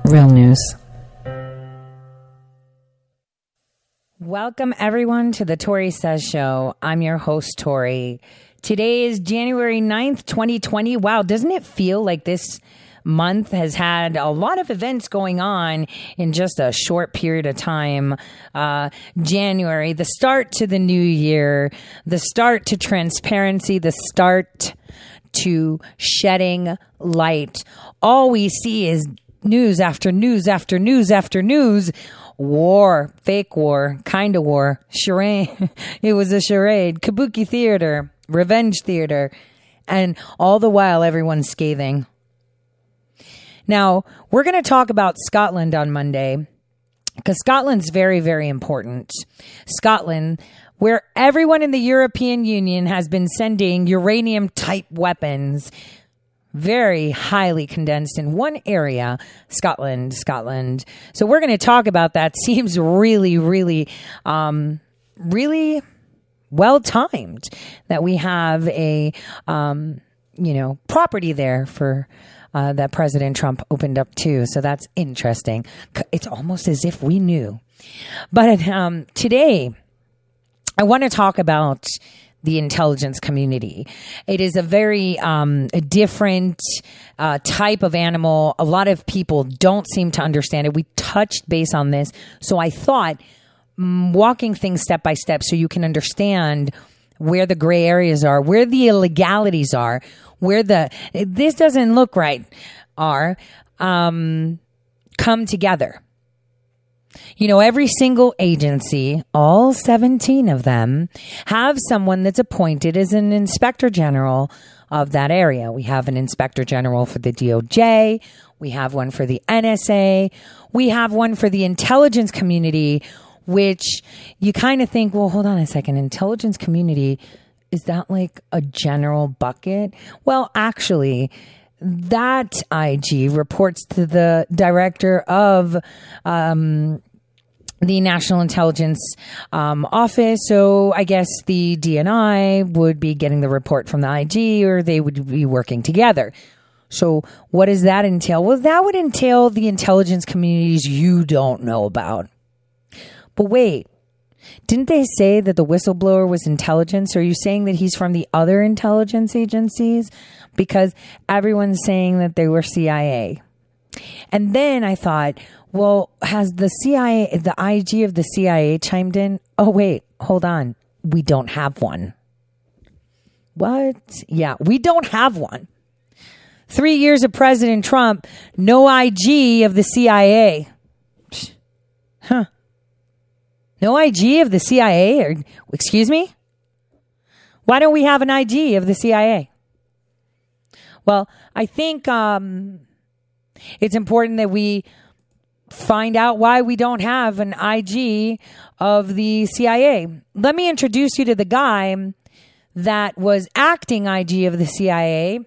Real news. Welcome, everyone, to the Tori Says Show. I'm your host, Tori. Today is January 9th, 2020. Wow, doesn't it feel like this month has had a lot of events going on in just a short period of time? January, the start to the new year, the start to transparency, the start to shedding light. All we see is news after news after news after news. War, fake war, kind of war, charade. It was a charade, kabuki theater, revenge theater, and all the while everyone's scathing. Now, we're going to talk about Scotland on Monday because Scotland's very, very important. Scotland, where everyone in the European Union has been sending uranium-type weapons, very highly condensed in one area, Scotland. So we're going to talk about that. Seems really, really well timed that we have a, property there for that President Trump opened up too. So that's interesting. It's almost as if we knew. But today, I want to talk about the intelligence community. It is a very different type of animal. A lot of people don't seem to understand it. We touched base on this. So I thought walking things step by step so you can understand where the gray areas are, where the illegalities are, where this doesn't look right are, come together. You know, every single agency, all 17 of them, have someone that's appointed as an inspector general of that area. We have an inspector general for the DOJ. We have one for the NSA. We have one for the intelligence community, which you kind of think, well, hold on a second. Intelligence community, is that like a general bucket? Well, actually, that IG reports to the director of the National Intelligence Office. So I guess the DNI would be getting the report from the IG, or they would be working together. So what does that entail? Well, that would entail the intelligence communities you don't know about. But wait, didn't they say that the whistleblower was intelligence? Are you saying that he's from the other intelligence agencies? Because everyone's saying that they were CIA. And then I thought, well, has the CIA, the IG of the CIA chimed in? Oh, wait, hold on. We don't have one. What? Yeah, we don't have one. 3 years of President Trump, no IG of the CIA. Huh. No IG of the CIA? Or, excuse me? Why don't we have an IG of the CIA? Well, I think it's important that we find out why we don't have an IG of the CIA. Let me introduce you to the guy that was acting IG of the CIA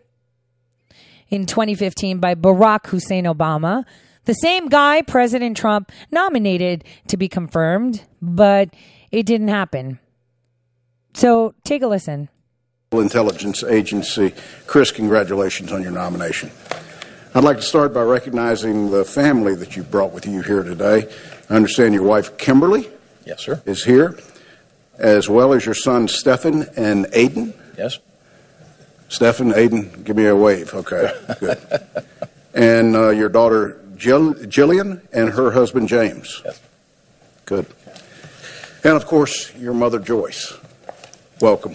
in 2015 by Barack Hussein Obama. The same guy President Trump nominated to be confirmed, but it didn't happen. So take a listen. Intelligence Agency. Chris, congratulations on your nomination. I'd like to start by recognizing the family that you brought with you here today. I understand your wife, Kimberly, yes, sir, is here, as well as your sons, Stephen and Aiden. Yes. Stephen, Aiden, give me a wave. Okay, good. And your daughter, Jillian, and her husband, James. Yes. Good. And, of course, your mother, Joyce. Welcome.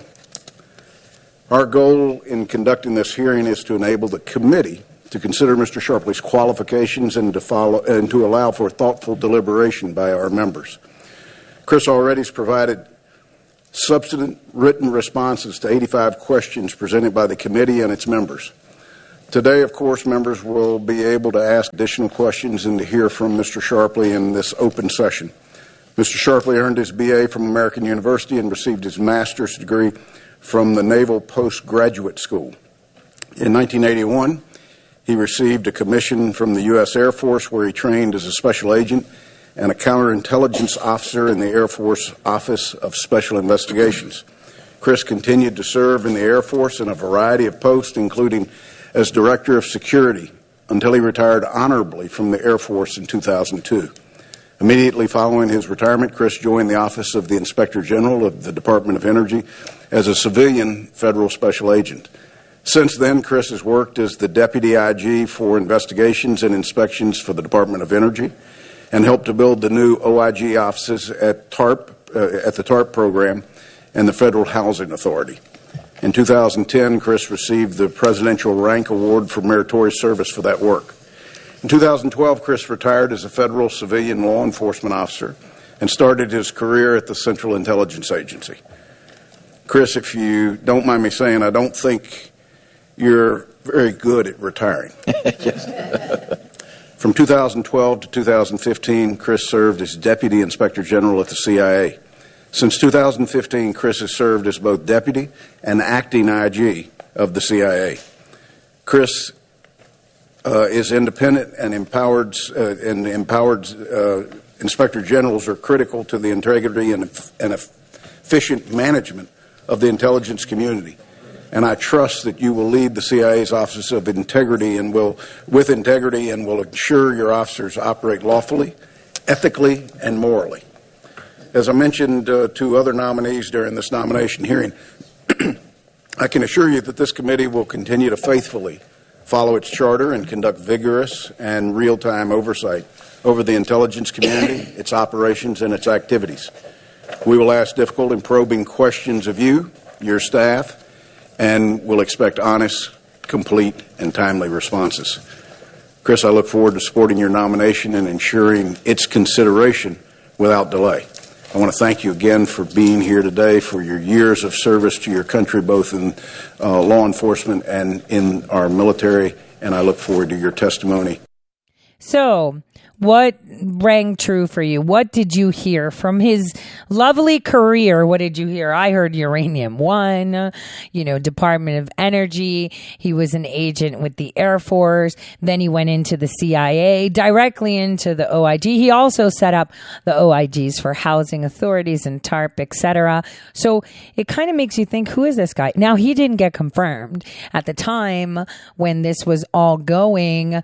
Our goal in conducting this hearing is to enable the committee to consider Mr. Sharpley's qualifications and to allow for thoughtful deliberation by our members. Chris already has provided substantive written responses to 85 questions presented by the committee and its members. Today, of course, members will be able to ask additional questions and to hear from Mr. Sharpley in this open session. Mr. Sharpley earned his BA from American University and received his master's degree from the Naval Postgraduate School. In 1981, he received a commission from the U.S. Air Force, where he trained as a special agent and a counterintelligence officer in the Air Force Office of Special Investigations. Chris continued to serve in the Air Force in a variety of posts, including as Director of Security until he retired honorably from the Air Force in 2002. Immediately following his retirement, Chris joined the Office of the Inspector General of the Department of Energy as a civilian federal special agent. Since then, Chris has worked as the Deputy IG for Investigations and Inspections for the Department of Energy and helped to build the new OIG offices at the TARP program and the Federal Housing Authority. In 2010, Chris received the Presidential Rank Award for meritorious service for that work. In 2012, Chris retired as a federal civilian law enforcement officer and started his career at the Central Intelligence Agency. Chris, if you don't mind me saying, I don't think you're very good at retiring. Yes. From 2012 to 2015, Chris served as Deputy Inspector General at the CIA. Since 2015, Chris has served as both Deputy and Acting IG of the CIA. Chris is independent and empowered Inspector Generals are critical to the integrity and efficient management of the intelligence community. And I trust that you will lead the CIA's Office of Integrity with integrity and will ensure your officers operate lawfully, ethically, and morally. As I mentioned to other nominees during this nomination hearing, I can assure you that this committee will continue to faithfully follow its charter and conduct vigorous and real-time oversight over the intelligence community, its operations, and its activities. We will ask difficult and probing questions of you, your staff, and will expect honest, complete, and timely responses. Chris, I look forward to supporting your nomination and ensuring its consideration without delay. I want to thank you again for being here today, for your years of service to your country, both in law enforcement and in our military, and I look forward to your testimony. So, what rang true for you? What did you hear from his lovely career? What did you hear? I heard Uranium One, Department of Energy. He was an agent with the Air Force. Then he went into the CIA, directly into the OIG. He also set up the OIGs for housing authorities and TARP, etc. So it kind of makes you think, who is this guy? Now, he didn't get confirmed at the time when this was all going.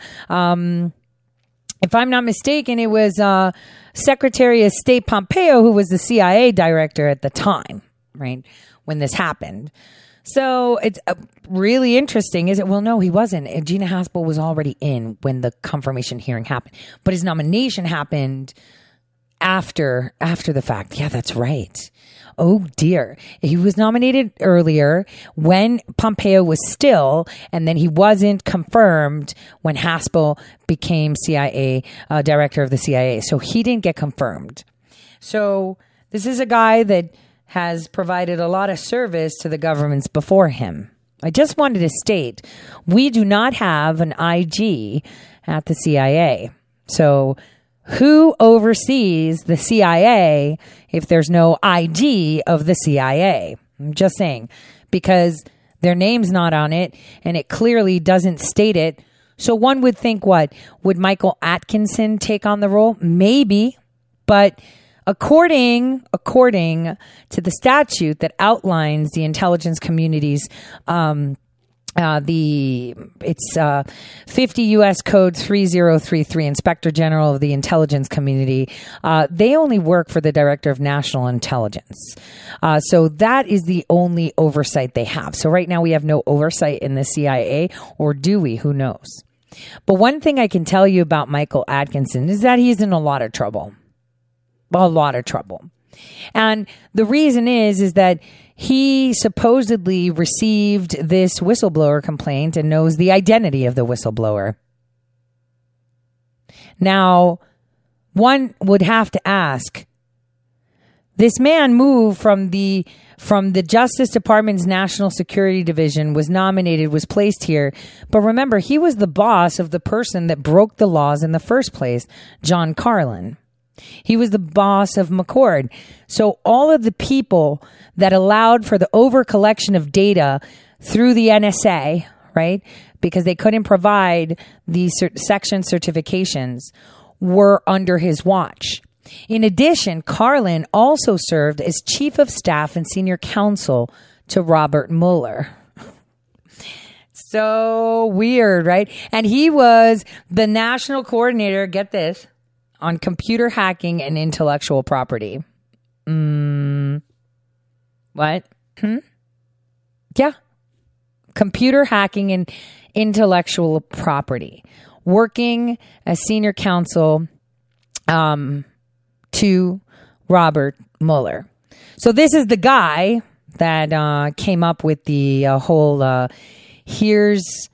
If I'm not mistaken, it was Secretary of State Pompeo who was the CIA director at the time, right, when this happened. So it's really interesting, is it? Well, no, he wasn't. Gina Haspel was already in when the confirmation hearing happened. But his nomination happened after the fact. Yeah, that's right. Oh, dear. He was nominated earlier when Pompeo was still, and then he wasn't confirmed when Haspel became CIA, director of the CIA. So he didn't get confirmed. So this is a guy that has provided a lot of service to the governments before him. I just wanted to state, we do not have an IG at the CIA. So who oversees the CIA if there's no IG of the CIA? I'm just saying, because their name's not on it and it clearly doesn't state it. So one would think, what? Would Michael Atkinson take on the role? Maybe. But according to the statute that outlines the intelligence community's it's 50 U.S. Code 3033, Inspector General of the Intelligence Community. They only work for the Director of National Intelligence. So that is the only oversight they have. So right now we have no oversight in the CIA, or do we? Who knows? But one thing I can tell you about Michael Atkinson is that he's in a lot of trouble. A lot of trouble. And the reason is that he supposedly received this whistleblower complaint and knows the identity of the whistleblower. Now, one would have to ask, this man moved from the Justice Department's National Security Division, was nominated, was placed here. But remember, he was the boss of the person that broke the laws in the first place, John Carlin. He was the boss of McCord. So all of the people that allowed for the over-collection of data through the NSA, right, because they couldn't provide these section certifications, were under his watch. In addition, Carlin also served as chief of staff and senior counsel to Robert Mueller. So weird, right? And he was the national coordinator, get this, on computer hacking and intellectual property. What? Yeah. Computer hacking and intellectual property. Working as senior counsel to Robert Mueller. So this is the guy that came up with the whole here's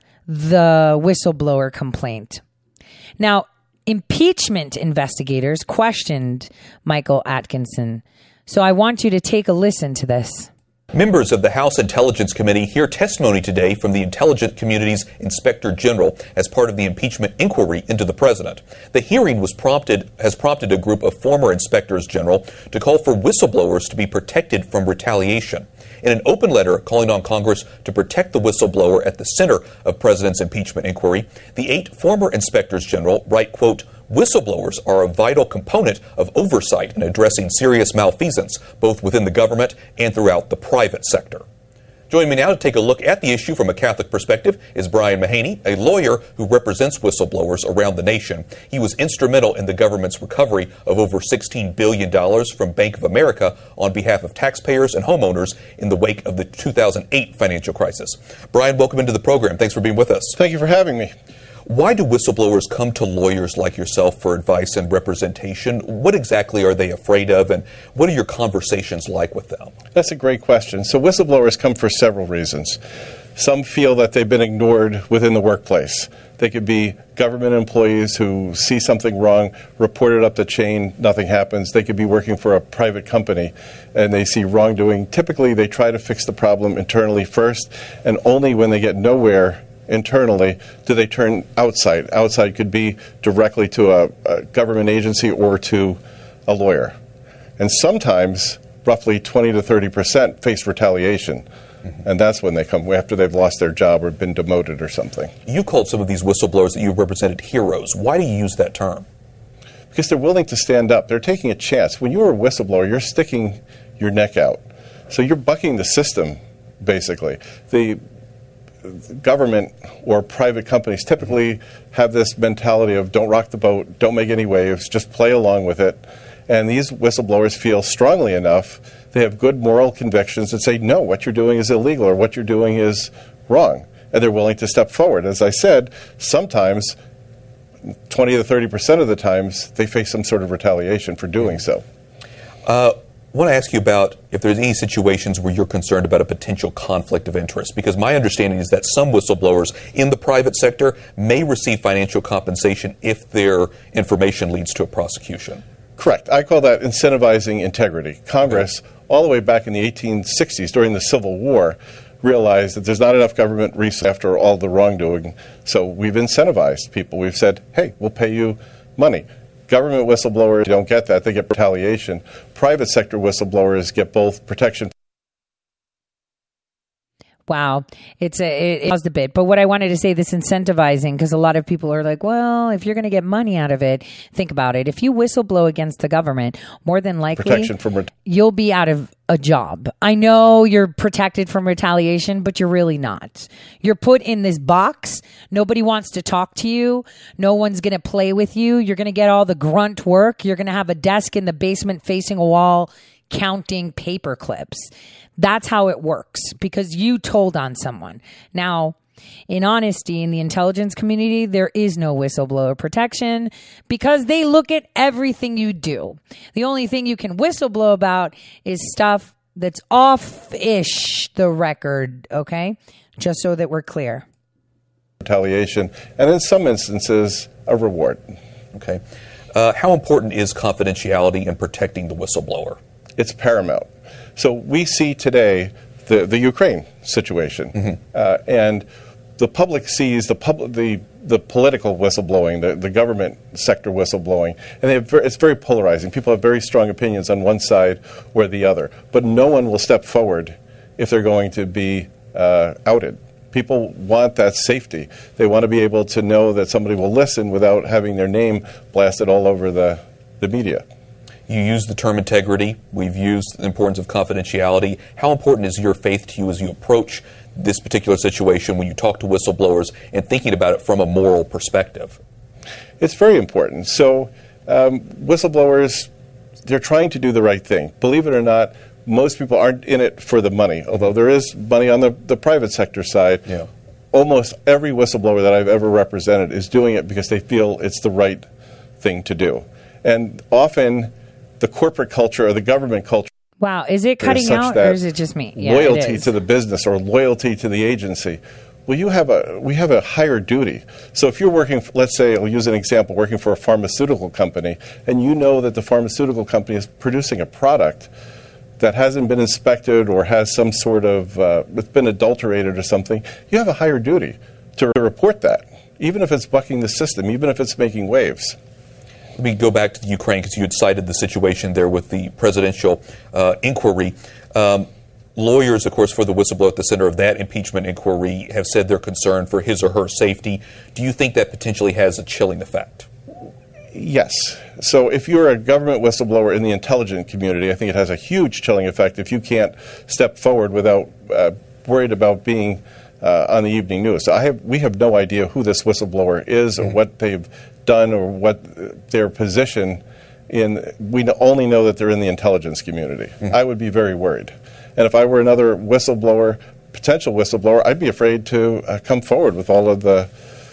the whistleblower complaint. Now, impeachment investigators questioned Michael Atkinson. So I want you to take a listen to this. Members of the House Intelligence Committee hear testimony today from the intelligence community's Inspector General as part of the impeachment inquiry into the president. The hearing has prompted a group of former inspectors general to call for whistleblowers to be protected from retaliation. In an open letter calling on Congress to protect the whistleblower at the center of President's impeachment inquiry, the 8 former inspectors general write, quote, "Whistleblowers are a vital component of oversight in addressing serious malfeasance, both within the government and throughout the private sector." Joining me now to take a look at the issue from a Catholic perspective is Brian Mahaney, a lawyer who represents whistleblowers around the nation. He was instrumental in the government's recovery of over $16 billion from Bank of America on behalf of taxpayers and homeowners in the wake of the 2008 financial crisis. Brian, welcome into the program. Thanks for being with us. Thank you for having me. Why do whistleblowers come to lawyers like yourself for advice and representation? What exactly are they afraid of, and what are your conversations like with them? That's a great question. So whistleblowers come for several reasons. Some feel that they've been ignored within the workplace. They could be government employees who see something wrong, report it up the chain, nothing happens. They could be working for a private company and they see wrongdoing. Typically, they try to fix the problem internally first, and only when they get nowhere internally do they turn outside. Outside could be directly to a government agency or to a lawyer. And sometimes roughly 20 to 30% face retaliation. And that's when they come, after they've lost their job or been demoted or something. You called some of these whistleblowers that you represented heroes. Why do you use that term? Because they're willing to stand up. They're taking a chance. When you're a whistleblower, you're sticking your neck out. So you're bucking the system, basically. The government or private companies typically have this mentality of don't rock the boat, don't make any waves, just play along with it. And these whistleblowers feel strongly enough, they have good moral convictions that say, no, what you're doing is illegal or what you're doing is wrong. And they're willing to step forward. As I said, sometimes 20 to 30% of the times they face some sort of retaliation for doing so. I want to ask you about if there's any situations where you're concerned about a potential conflict of interest, because my understanding is that some whistleblowers in the private sector may receive financial compensation if their information leads to a prosecution. Correct. I call that incentivizing integrity. Congress, all the way back in the 1860s, during the Civil War, realized that there's not enough government resources after all the wrongdoing, so we've incentivized people. We've said, hey, we'll pay you money. Government whistleblowers don't get that. They get retaliation. Private sector whistleblowers get both protection. Wow. It caused a bit. But what I wanted to say, this incentivizing, because a lot of people are like, well, if you're going to get money out of it, think about it. If you whistleblow against the government, more than likely you'll be out of a job. I know you're protected from retaliation, but you're really not. You're put in this box. Nobody wants to talk to you. No one's going to play with you. You're going to get all the grunt work. You're going to have a desk in the basement facing a wall counting paper clips. That's how it works because you told on someone. Now, in honesty, in the intelligence community, there is no whistleblower protection because they look at everything you do. The only thing you can whistleblow about is stuff that's off-ish the record, okay? Just so that we're clear. Retaliation, and in some instances, a reward. Okay. How important is confidentiality in protecting the whistleblower? It's paramount. So we see today the Ukraine situation, and the public sees the political whistleblowing, the government sector whistleblowing, and it's very polarizing. People have very strong opinions on one side or the other, but no one will step forward if they're going to be outed. People want that safety. They want to be able to know that somebody will listen without having their name blasted all over the media. You use the term integrity. We've used the importance of confidentiality. How important is your faith to you as you approach this particular situation when you talk to whistleblowers and thinking about it from a moral perspective? It's very important. So whistleblowers, they're trying to do the right thing. Believe it or not, most people aren't in it for the money, although there is money on the private sector side. Yeah. Almost every whistleblower that I've ever represented is doing it because they feel it's the right thing to do. And often the corporate culture or the government culture. Wow, is it cutting out or is it just me? Yeah, loyalty to the business or loyalty to the agency. Well, we have a higher duty. So if you're working, let's say, I'll use an example, working for a pharmaceutical company, and you know that the pharmaceutical company is producing a product that hasn't been inspected or has some sort of, it's been adulterated or something, you have a higher duty to report that, even if it's bucking the system, even if it's making waves. Let me go back to the Ukraine because you had cited the situation there with the presidential inquiry. Lawyers, of course, for the whistleblower at the center of that impeachment inquiry have said they're concerned for his or her safety. Do you think that potentially has a chilling effect? Yes. So if you're a government whistleblower in the intelligence community, I think it has a huge chilling effect if you can't step forward without worried about being on the evening news. So we have no idea who this whistleblower is or what they've done or what their position in. We only know that they're in the intelligence community. I would be very worried. And if I were another whistleblower, potential whistleblower, I'd be afraid to come forward with all of the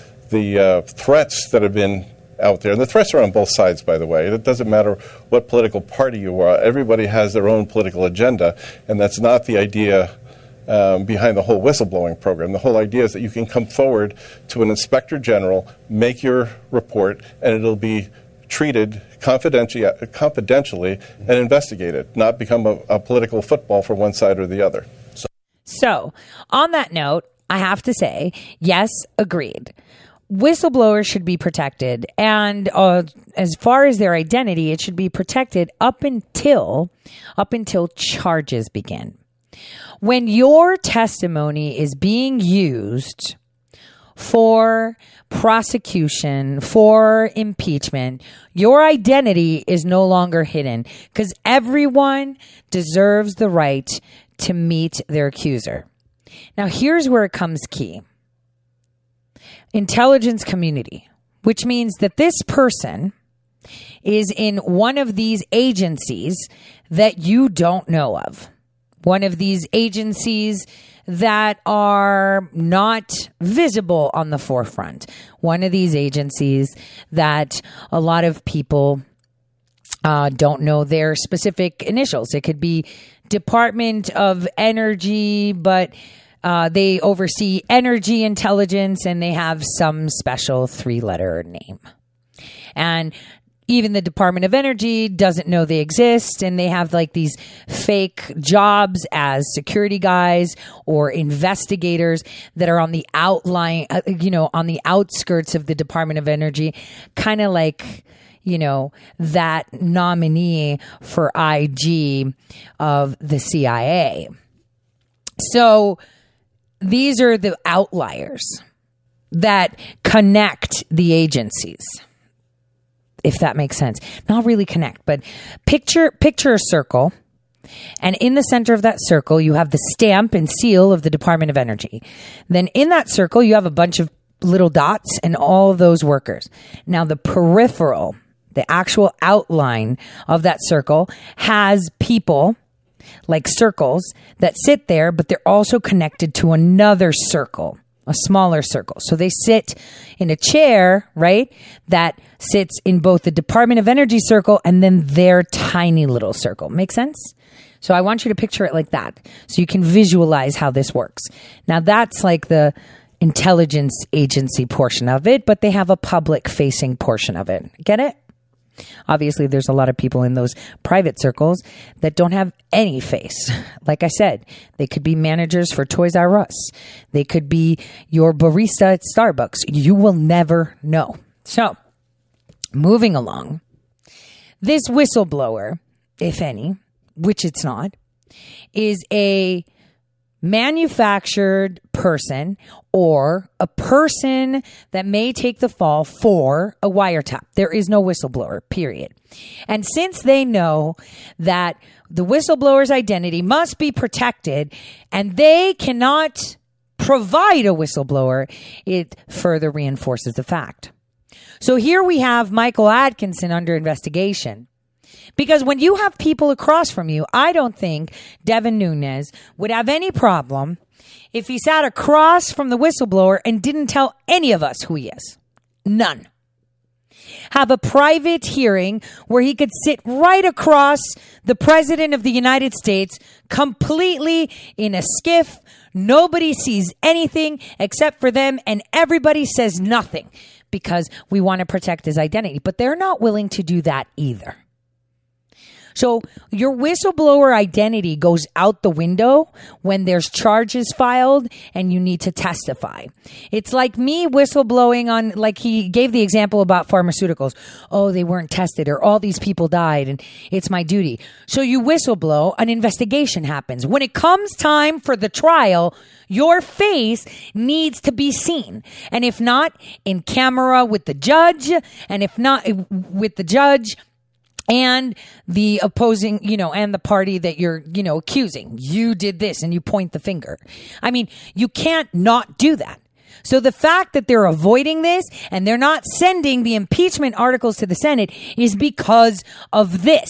threats that have been out there. And the threats are on both sides, by the way. It doesn't matter what political party you are. Everybody has their own political agenda, and that's not the idea behind the whole whistleblowing program. The whole idea is that you can come forward to an inspector general, make your report, and it'll be treated confidentially and investigated, not become a political football for one side or the other. So, on that note, I have to say, yes, agreed. Whistleblowers should be protected, and as far as their identity, it should be protected up until charges begin. When your testimony is being used for prosecution, for impeachment, your identity is no longer hidden because everyone deserves the right to meet their accuser. Now, here's where it comes key. Intelligence community, which means that this person is in one of these agencies that you don't know of. One of these agencies that are not visible on the forefront. One of these agencies that a lot of people don't know their specific initials. It could be Department of Energy, but they oversee energy intelligence and they have some special 3-letter name. And even the Department of Energy doesn't know they exist, and they have like these fake jobs as security guys or investigators that are on the outline, on the outskirts of the Department of Energy, kind of like, that nominee for IG of the CIA. So these are the outliers that connect the agencies. If that makes sense. Not really connect, but picture a circle. And in the center of that circle, you have the stamp and seal of the Department of Energy. Then in that circle, you have a bunch of little dots and all of those workers. Now, the peripheral, the actual outline of that circle has people like circles that sit there, but they're also connected to another circle, a smaller circle. So they sit in a chair, right, that sits in both the Department of Energy circle and then their tiny little circle. Make sense? So I want you to picture it like that so you can visualize how this works. Now that's like the intelligence agency portion of it, but they have a public facing portion of it. Get it? Obviously, there's a lot of people in those private circles that don't have any face. Like I said, they could be managers for Toys R Us. They could be your barista at Starbucks. You will never know. So, moving along, this whistleblower, if any, which it's not, is a manufactured person or a person that may take the fall for a wiretap. There is no whistleblower, period. And since they know that the whistleblower's identity must be protected and they cannot provide a whistleblower, it further reinforces the fact. So here we have Michael Atkinson under investigation. Because when you have people across from you, I don't think Devin Nunes would have any problem if he sat across from the whistleblower and didn't tell any of us who he is. None. Have a private hearing where he could sit right across the President of the United States completely in a skiff. Nobody sees anything except for them, and everybody says nothing because we want to protect his identity. But they're not willing to do that either. So your whistleblower identity goes out the window when there's charges filed and you need to testify. It's like me whistleblowing on, like he gave the example about pharmaceuticals. Oh, they weren't tested, or all these people died and it's my duty. So you whistleblow, an investigation happens. When it comes time for the trial, your face needs to be seen. And if not, in camera with the judge, and if not with the judge and the opposing, and the party that you're, accusing. You did this, and you point the finger. I mean, you can't not do that. So the fact that they're avoiding this and they're not sending the impeachment articles to the Senate is because of this.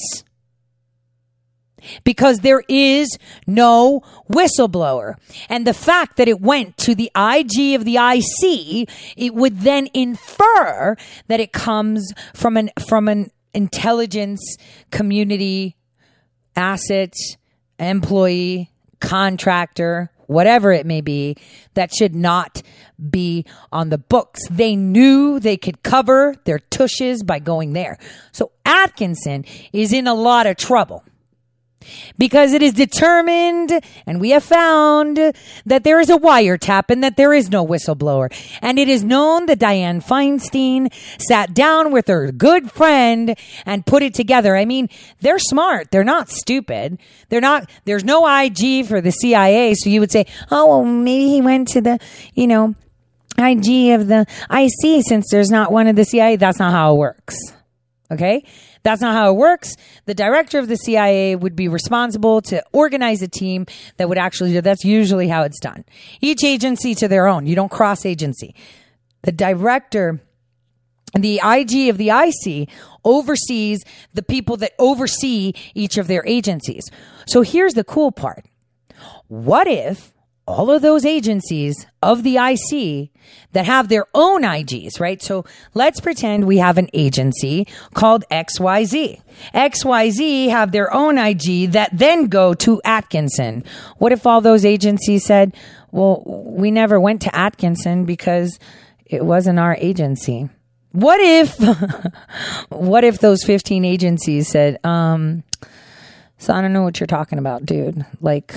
Because there is no whistleblower. And the fact that it went to the IG of the IC, it would then infer that it comes from an intelligence community, asset, employee, contractor, whatever it may be, that should not be on the books. They knew they could cover their tushes by going there. So Atkinson is in a lot of trouble. Because it is determined, and we have found, that there is a wiretap and that there is no whistleblower. And it is known that Dianne Feinstein sat down with her good friend and put it together. I mean, they're smart. They're not stupid. There's no IG for the CIA. So you would say, oh, well, maybe he went to the, IG of the IC since there's not one of the CIA. That's not how it works. Okay? That's not how it works. The director of the CIA would be responsible to organize a team that would actually do. That's usually how it's done. Each agency to their own. You don't cross agency. The director, the IG of the IC, oversees the people that oversee each of their agencies. So here's the cool part. What if all of those agencies of the IC that have their own IGs, right? So let's pretend we have an agency called XYZ. XYZ have their own IG that then go to Atkinson. What if all those agencies said, well, we never went to Atkinson because it wasn't our agency? What if those 15 agencies said, so I don't know what you're talking about, dude.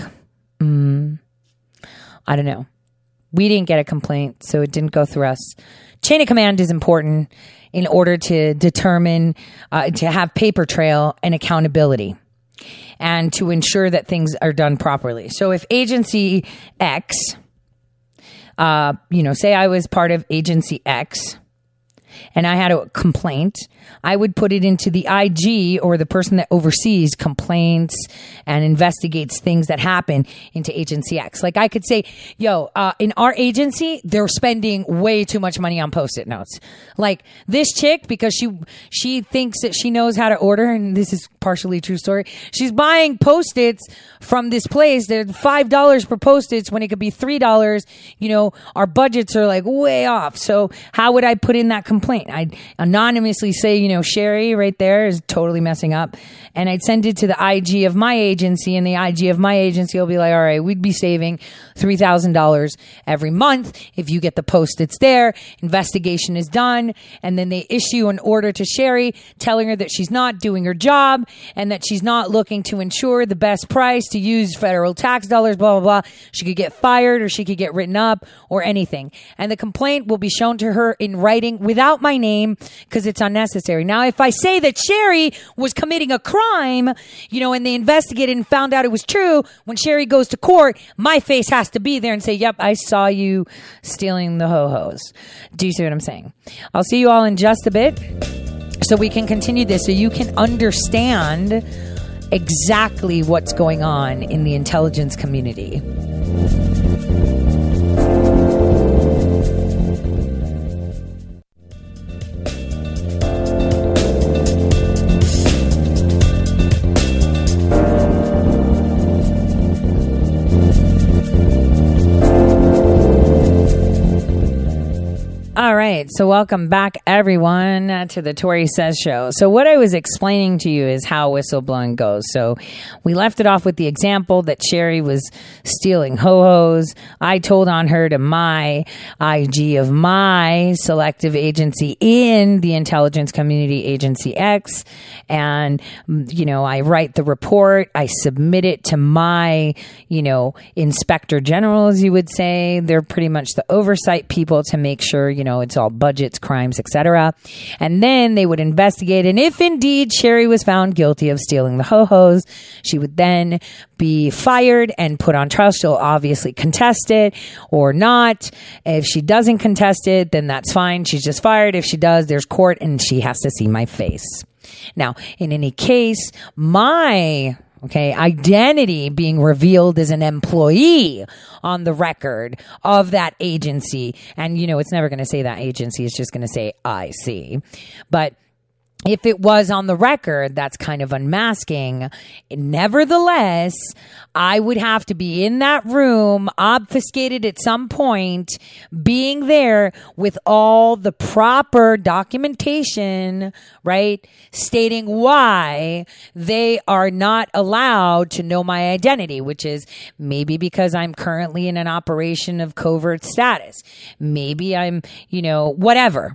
I don't know. We didn't get a complaint, so it didn't go through us. Chain of command is important in order to determine, to have paper trail and accountability and to ensure that things are done properly. So if agency X, say I was part of agency X and I had a complaint, I would put it into the IG, or the person that oversees complaints and investigates things that happen, into agency X. Like I could say, in our agency, they're spending way too much money on Post-it notes. Like this chick, because she thinks that she knows how to order, and this is partially a true story. She's buying Post-its from this place. They're $5 per Post-its when it could be $3. Our budgets are like way off. So how would I put in that complaint? I'd anonymously say, Sherry right there is totally messing up. And I'd send it to the IG of my agency, and the IG of my agency will be like, all right, we'd be saving $3,000 every month if you get the Post-its there. Investigation is done. And then they issue an order to Sherry telling her that she's not doing her job and that she's not looking to ensure the best price to use federal tax dollars, blah, blah, blah. She could get fired, or she could get written up, or anything. And the complaint will be shown to her in writing without my name because it's unnecessary. Now, if I say that Sherry was committing a crime, and they investigated and found out it was true, when Sherry goes to court, my face has to be there and say, yep, I saw you stealing the ho-hos. Do you see what I'm saying? I'll see you all in just a bit so we can continue this, so you can understand exactly what's going on in the intelligence community. All right. So welcome back, everyone, to the Tori Says Show. So what I was explaining to you is how whistleblowing goes. So we left it off with the example that Sherry was stealing ho-hos. I told on her to my IG of my selective agency in the Intelligence Community Agency X. And, you know, I write the report. I submit it to my, you know, inspector general, as you would say. They're pretty much the oversight people to make sure, you know, it's all budgets, crimes, etc. And then they would investigate. And if indeed Sherry was found guilty of stealing the ho-hos, she would then be fired and put on trial. She'll obviously contest it or not. If she doesn't contest it, then that's fine. She's just fired. If she does, there's court and she has to see my face. Now, in any case, my identity being revealed as an employee on the record of that agency. And, you know, it's never going to say that agency. It's just going to say IC. But if it was on the record, that's kind of unmasking. Nevertheless, I would have to be in that room, obfuscated at some point, being there with all the proper documentation, right? Stating why they are not allowed to know my identity, which is maybe because I'm currently in an operation of covert status. Maybe I'm, you know, whatever.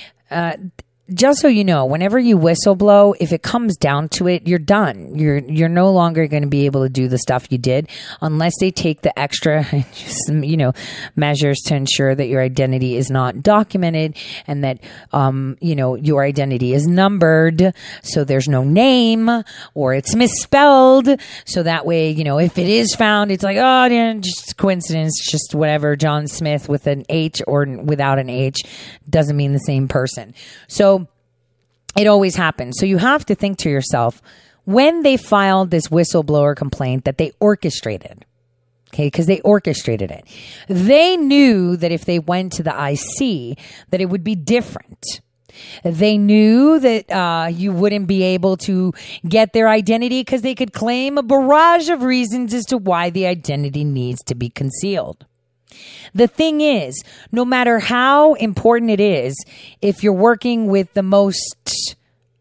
Just so you know, whenever you whistleblow, if it comes down to it, you're done. You're no longer going to be able to do the stuff you did unless they take the extra, you know, measures to ensure that your identity is not documented and that, you know, your identity is numbered. So there's no name or it's misspelled. So that way, you know, if it is found, it's like, oh, yeah, just coincidence, just whatever. John Smith with an H or without an H doesn't mean the same person. So it always happens. So you have to think to yourself, when they filed this whistleblower complaint that they orchestrated, okay, because they orchestrated it, they knew that if they went to the IC, that it would be different. They knew that you wouldn't be able to get their identity because they could claim a barrage of reasons as to why the identity needs to be concealed. The thing is, no matter how important it is, if you're working with the most,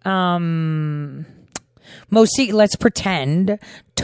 let's pretend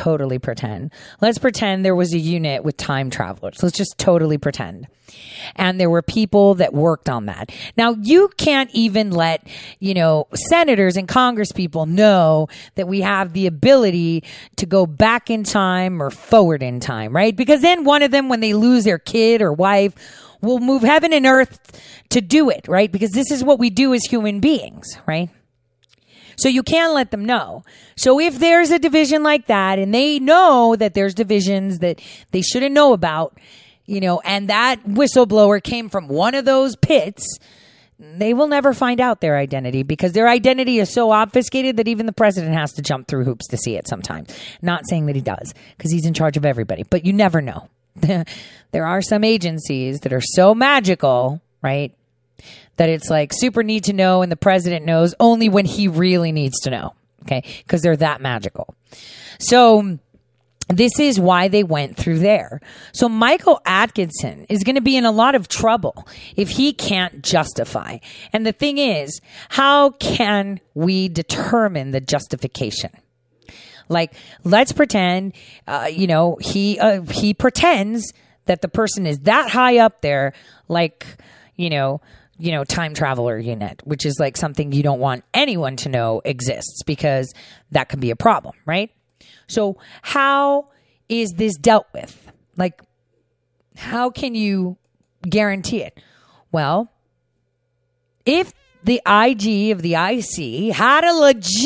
there was a unit with time travelers. Let's just totally pretend. And there were people that worked on that. Now, you can't even let, you know, senators and congresspeople know that we have the ability to go back in time or forward in time, right? Because then one of them, when they lose their kid or wife, will move heaven and earth to do it, right? Because this is what we do as human beings, right? So you can't let them know. So if there's a division like that and they know that there's divisions that they shouldn't know about, you know, and that whistleblower came from one of those pits, they will never find out their identity because their identity is so obfuscated that even the president has to jump through hoops to see it sometimes. Not saying that he does because he's in charge of everybody, but you never know. There are some agencies that are so magical, right, that it's like super need to know and the president knows only when he really needs to know, okay, because they're that magical. So this is why they went through there. So Michael Atkinson is going to be in a lot of trouble if he can't justify. And the thing is, how can we determine the justification? Like, let's pretend, you know, he pretends that the person is that high up there, like, you know, time traveler unit, which is like something you don't want anyone to know exists because that can be a problem, right? So how is this dealt with? Like, how can you guarantee it? Well, if the IG of the IC had a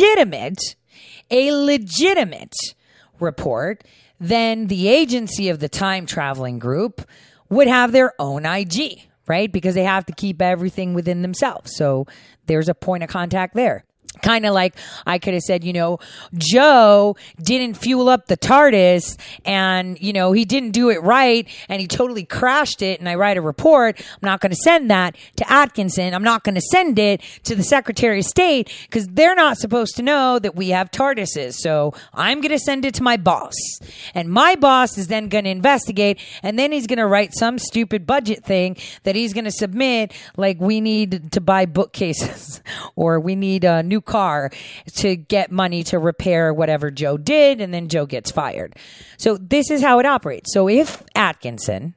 legitimate report, then the agency of the time traveling group would have their own IG, right? Because they have to keep everything within themselves. So there's a point of contact there. Kind of like I could have said, Joe didn't fuel up the TARDIS and, he didn't do it right and he totally crashed it and I write a report. I'm not going to send that to Atkinson. I'm not going to send it to the Secretary of State because they're not supposed to know that we have TARDISes. So I'm going to send it to my boss. And my boss is then going to investigate and then he's going to write some stupid budget thing that he's going to submit, like we need to buy bookcases or we need a new car to get money to repair whatever Joe did, and then Joe gets fired. So this is how it operates. So if Atkinson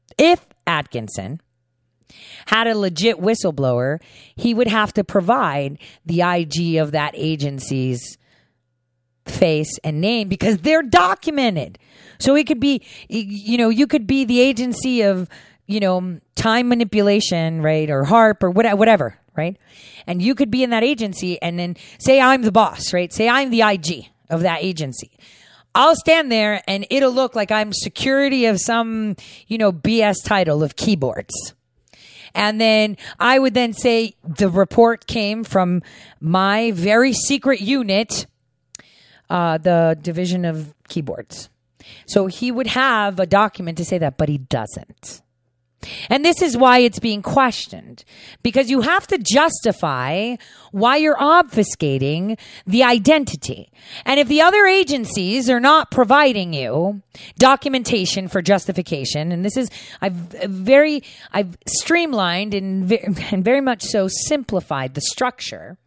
had a legit whistleblower, he would have to provide the IG of that agency's face and name because they're documented. So it could be, you could be the agency of, time manipulation, right? Or HARP or whatever, right? And you could be in that agency and then say I'm the boss, right? Say I'm the IG of that agency. I'll stand there and it'll look like I'm security of some, BS title of keyboards. And then I would then say the report came from my very secret unit, the division of keyboards. So he would have a document to say that, but he doesn't. And this is why it's being questioned, because you have to justify why you're obfuscating the identity. And if the other agencies are not providing you documentation for justification, and this is, I've streamlined and very much so simplified the structure,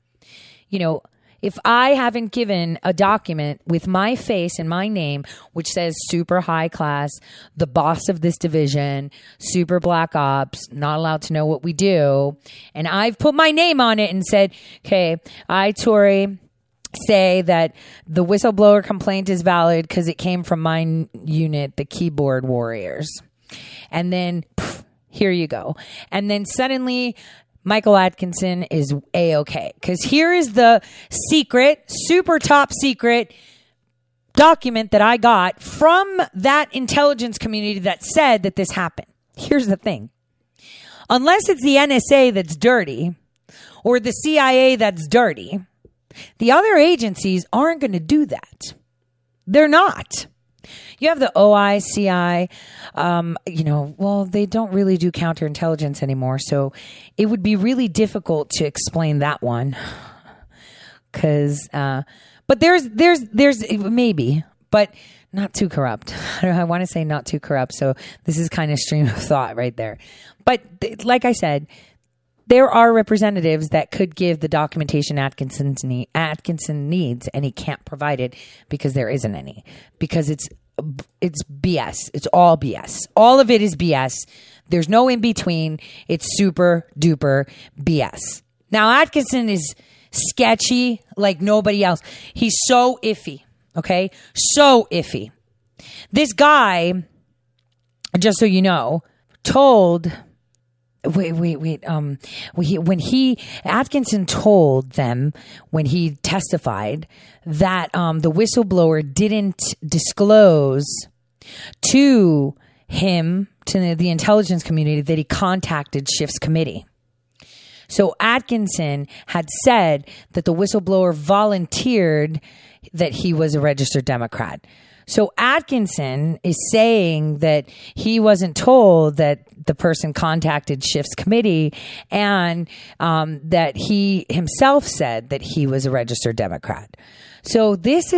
if I haven't given a document with my face and my name, which says super high class, the boss of this division, super black ops, not allowed to know what we do, and I've put my name on it and said, okay, I, Tori, say that the whistleblower complaint is valid because it came from my unit, the keyboard warriors. And then, here you go. And then suddenly Michael Atkinson is A-okay. Because here is the secret, super top secret document that I got from that intelligence community that said that this happened. Here's the thing. Unless it's the NSA that's dirty or the CIA that's dirty, the other agencies aren't going to do that. They're not. You have the OICI, they don't really do counterintelligence anymore. So it would be really difficult to explain that one. But there's maybe, but not too corrupt. I want to say not too corrupt. So this is kind of stream of thought right there. But like I said, there are representatives that could give the documentation Atkinson needs, and he can't provide it because there isn't any. Because it's BS. It's all BS. All of it is BS. There's no in between. It's super duper BS. Now, Atkinson is sketchy like nobody else. He's so iffy. Okay? So iffy. This guy, just so you know, told... Atkinson told them when he testified that the whistleblower didn't disclose to him, to the intelligence community, that he contacted Schiff's committee. So Atkinson had said that the whistleblower volunteered that he was a registered Democrat. So Atkinson is saying that he wasn't told that the person contacted Schiff's committee, and that he himself said that he was a registered Democrat. So this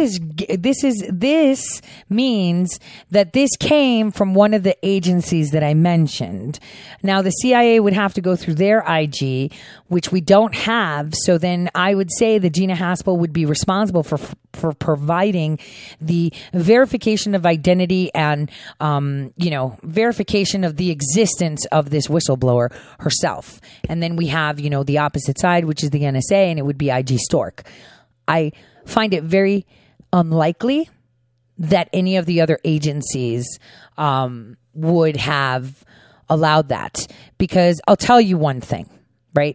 means that this came from one of the agencies that I mentioned. Now the CIA would have to go through their IG, which we don't have. So then I would say that Gina Haspel would be responsible for providing the verification of identity and, verification of the existence of this whistleblower herself. And then we have, the opposite side, which is the NSA, and it would be IG Stork. I find it very unlikely that any of the other agencies would have allowed that, because I'll tell you one thing, right?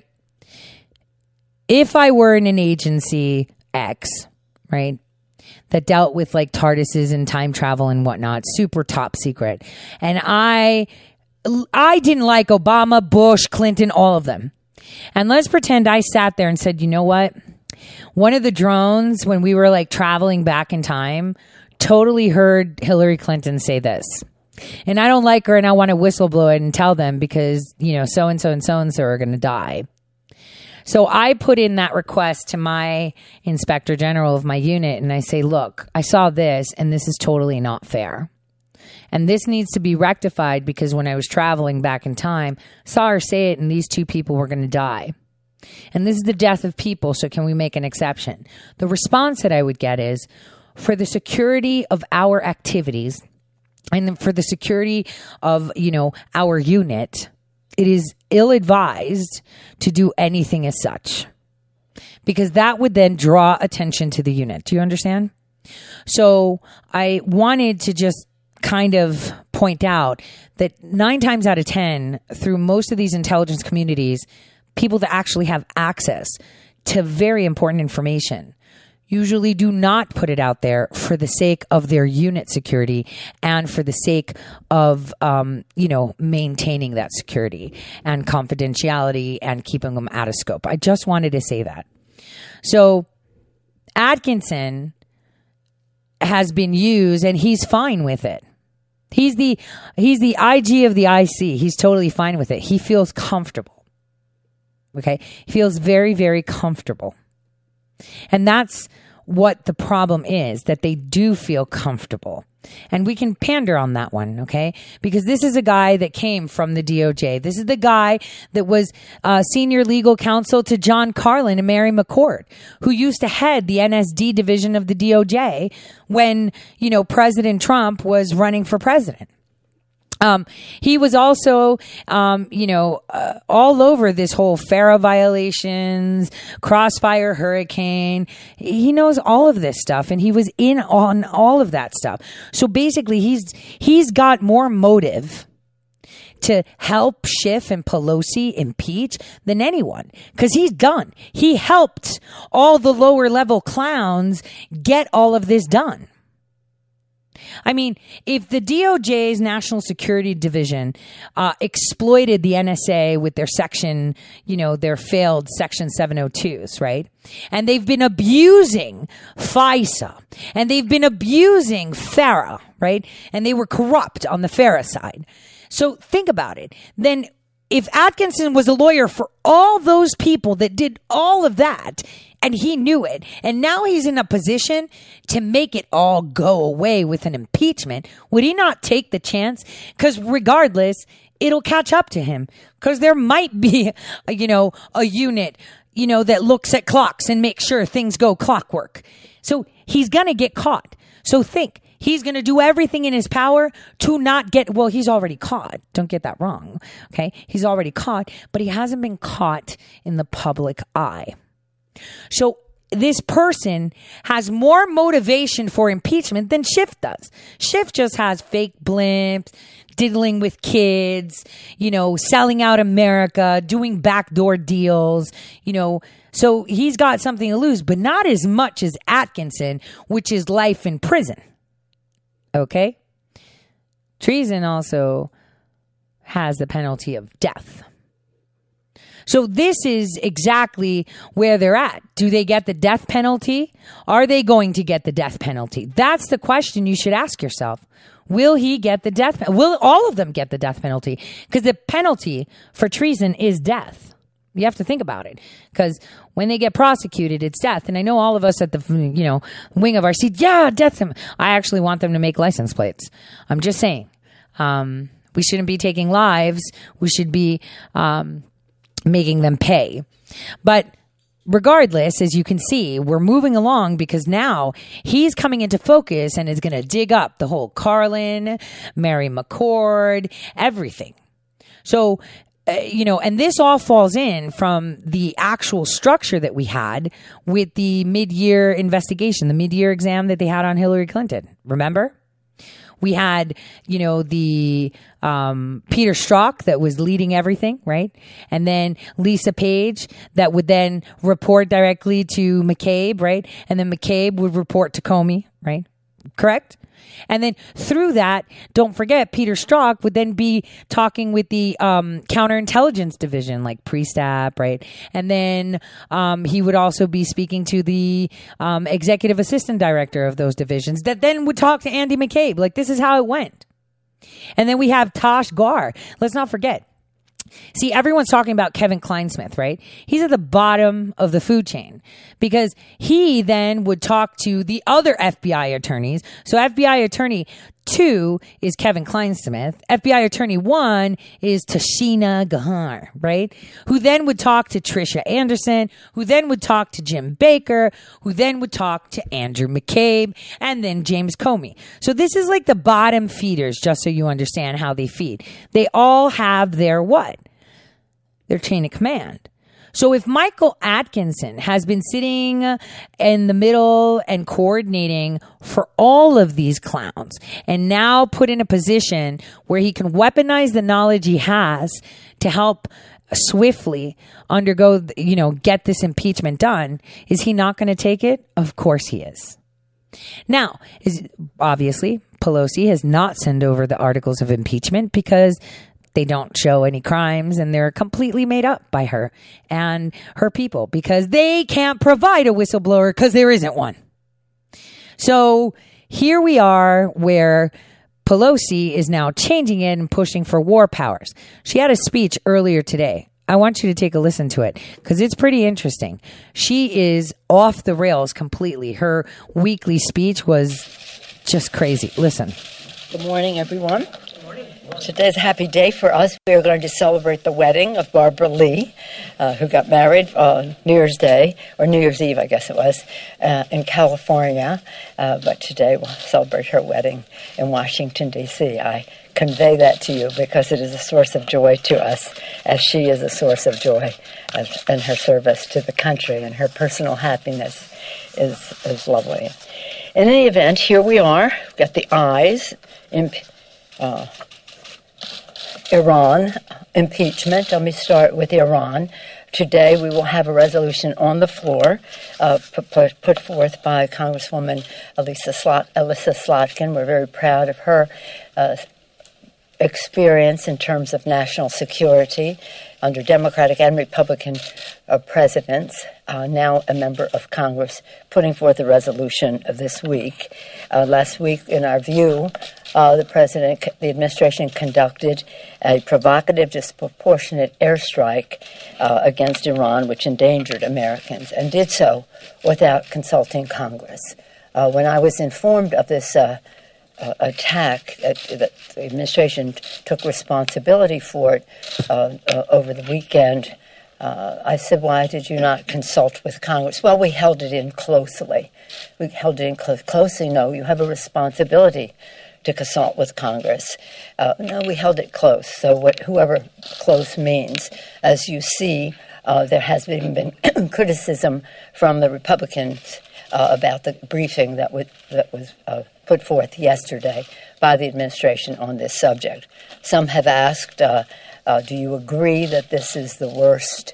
If I were in an agency X, right, that dealt with like TARDISes and time travel and whatnot, super top secret, and I didn't like Obama, Bush, Clinton, all of them, and let's pretend I sat there and said, you know what? One of the drones, when we were like traveling back in time, totally heard Hillary Clinton say this. And I don't like her, and I want to whistleblow it and tell them because, so-and-so and so-and-so are going to die. So I put in that request to my inspector general of my unit, and I say, look, I saw this, and this is totally not fair. And this needs to be rectified because when I was traveling back in time, saw her say it, and these two people were going to die. And this is the death of people, so can we make an exception? The response that I would get is, for the security of our activities, and for the security of, our unit, it is ill-advised to do anything as such. Because that would then draw attention to the unit. Do you understand? So I wanted to just kind of point out that 9 times out of 10, through most of these intelligence communities, people that actually have access to very important information usually do not put it out there for the sake of their unit security and for the sake of, maintaining that security and confidentiality and keeping them out of scope. I just wanted to say that. So Atkinson has been used and he's fine with it. He's the IG of the IC. He's totally fine with it. He feels comfortable. Okay. He feels very, very comfortable. And that's what the problem is, that they do feel comfortable. And we can pander on that one, okay? Because this is a guy that came from the DOJ. This is the guy that was senior legal counsel to John Carlin and Mary McCord, who used to head the NSD division of the DOJ when, President Trump was running for president. He was also, all over this whole FARA violations, Crossfire Hurricane. He knows all of this stuff, and he was in on all of that stuff. So basically, he's got more motive to help Schiff and Pelosi impeach than anyone, because he's done. He helped all the lower level clowns get all of this done. I mean, if the DOJ's National Security Division exploited the NSA with their section, their failed Section 702s, right? And they've been abusing FISA, and they've been abusing FARA, right? And they were corrupt on the FARA side. So think about it. Then if Atkinson was a lawyer for all those people that did all of that, and he knew it, and now he's in a position to make it all go away with an impeachment, would he not take the chance? Because regardless, it'll catch up to him. Because there might be, a unit, that looks at clocks and makes sure things go clockwork. So he's going to get caught. So think. He's going to do everything in his power to not get, well, he's already caught. Don't get that wrong. Okay. He's already caught, but he hasn't been caught in the public eye. So this person has more motivation for impeachment than Schiff does. Schiff just has fake blimps, diddling with kids, selling out America, doing backdoor deals, so he's got something to lose, but not as much as Atkinson, which is life in prison. Okay? Treason also has the penalty of death. So this is exactly where they're at. Do they get the death penalty? Are they going to get the death penalty? That's the question you should ask yourself. Will he get the death penalty? Will all of them get the death penalty? Because the penalty for treason is death. You have to think about it, because when they get prosecuted, it's death. And I know all of us at the, wing of our seat, death. I actually want them to make license plates. I'm just saying, we shouldn't be taking lives. We should be, making them pay. But regardless, as you can see, we're moving along because now he's coming into focus and is going to dig up the whole Carlin, Mary McCord, everything. So, and this all falls in from the actual structure that we had with the mid-year investigation, the mid-year exam that they had on Hillary Clinton. Remember? We had, the Peter Strzok that was leading everything, right? And then Lisa Page that would then report directly to McCabe, right? And then McCabe would report to Comey, right? correct? And then through that, don't forget, Peter Strzok would then be talking with the counterintelligence division, like Pre-Stap, right? And then he would also be speaking to the executive assistant director of those divisions that then would talk to Andy McCabe. Like, this is how it went. And then we have Tosh Gar. Let's not forget. See, everyone's talking about Kevin Kleinsmith, right? He's at the bottom of the food chain because he then would talk to the other FBI attorneys. So FBI attorney 2 is Kevin Kleinsmith. FBI attorney 1 is Tashina Gahar, right? Who then would talk to Trisha Anderson, who then would talk to Jim Baker, who then would talk to Andrew McCabe, and then James Comey. So this is like the bottom feeders, just so you understand how they feed. They all have their what? Their chain of command. So if Michael Atkinson has been sitting in the middle and coordinating for all of these clowns and now put in a position where he can weaponize the knowledge he has to help swiftly undergo, get this impeachment done, is he not going to take it? Of course he is. Now, obviously, Pelosi has not sent over the articles of impeachment because they don't show any crimes and they're completely made up by her and her people because they can't provide a whistleblower because there isn't one. So here we are where Pelosi is now changing it and pushing for war powers. She had a speech earlier today. I want you to take a listen to it because it's pretty interesting. She is off the rails completely. Her weekly speech was just crazy. Listen. Good morning, everyone. Today's a happy day for us. We are going to celebrate the wedding of Barbara Lee, who got married on New Year's Day, or New Year's Eve, I guess it was, in California. But today we'll celebrate her wedding in Washington, D.C. I convey that to you because it is a source of joy to us, as she is a source of joy in her service to the country, and her personal happiness is lovely. In any event, here we are. We've got the ayes in Iran impeachment. Let me start with Iran. Today we will have a resolution on the floor put forth by Congresswoman Elissa Slotkin. We're very proud of her experience in terms of national security under Democratic and Republican presidents, now a member of Congress, putting forth a resolution this week. Last week, in our view, the administration conducted a provocative, disproportionate airstrike against Iran, which endangered Americans, and did so without consulting Congress. When I was informed of this attack, that the administration took responsibility for it over the weekend, I said, why did you not consult with Congress? Well, we held it in closely. We held it in closely. No, you have a responsibility to consult with Congress. No, we held it close. So whoever close means, as you see, there has been criticism from the Republicans about the briefing that was put forth yesterday by the administration on this subject. Some have asked, do you agree that this is the worst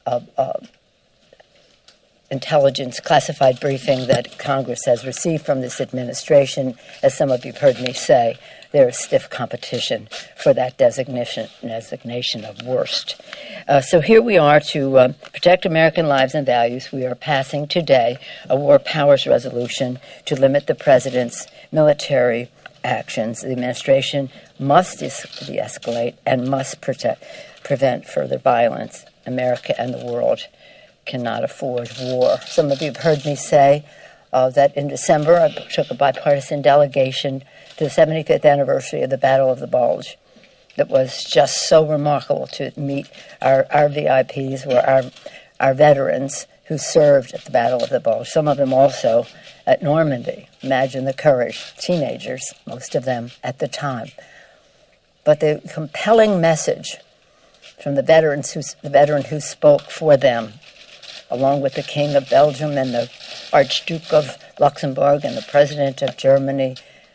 intelligence classified briefing that Congress has received from this administration? As some of you have heard me say, there is stiff competition for that designation of worst. So here we are to protect American lives and values. We are passing today a war powers resolution to limit the president's military actions. The administration must de-escalate and must prevent further violence. America and the world cannot afford war. Some of you have heard me say that in December I took a bipartisan delegation to the 75th anniversary of the Battle of the Bulge. It was just so remarkable to meet our VIPs, were our veterans who served at the Battle of the Bulge, some of them also at Normandy. Imagine the courage, teenagers, most of them at the time. But the compelling message from the veteran who spoke for them, along with the King of Belgium and the Archduke of Luxembourg and the President of Germany.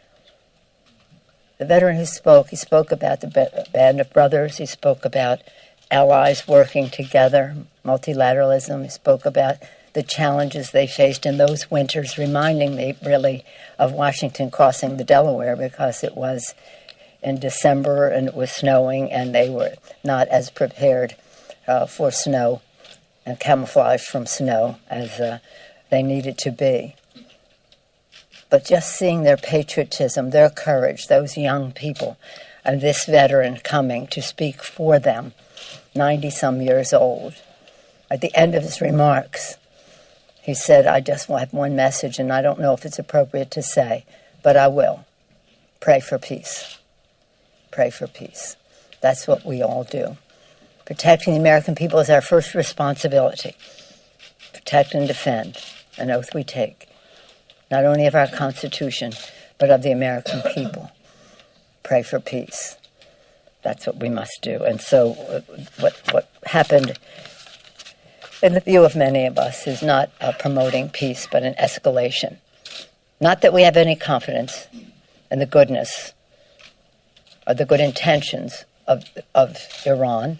The veteran who spoke, he spoke about the Band of Brothers, he spoke about allies working together, multilateralism, he spoke about the challenges they faced in those winters, reminding me really of Washington crossing the Delaware, because it was in December and it was snowing, and they were not as prepared for snow and camouflage from snow as they needed to be. But just seeing their patriotism, their courage, those young people, and this veteran coming to speak for them, 90-some years old. At the end of his remarks, he said, I just have one message, and I don't know if it's appropriate to say, but I will. Pray for peace. Pray for peace. That's what we all do. Protecting the American people is our first responsibility. Protect and defend, an oath we take, not only of our Constitution, but of the American people. Pray for peace. That's what we must do. And so what happened, in the view of many of us, is not promoting peace, but an escalation. Not that we have any confidence in the goodness or the good intentions of Iran.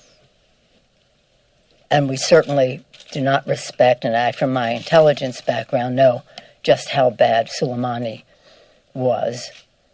And we certainly do not respect, and I, from my intelligence background, know just how bad Soleimani was.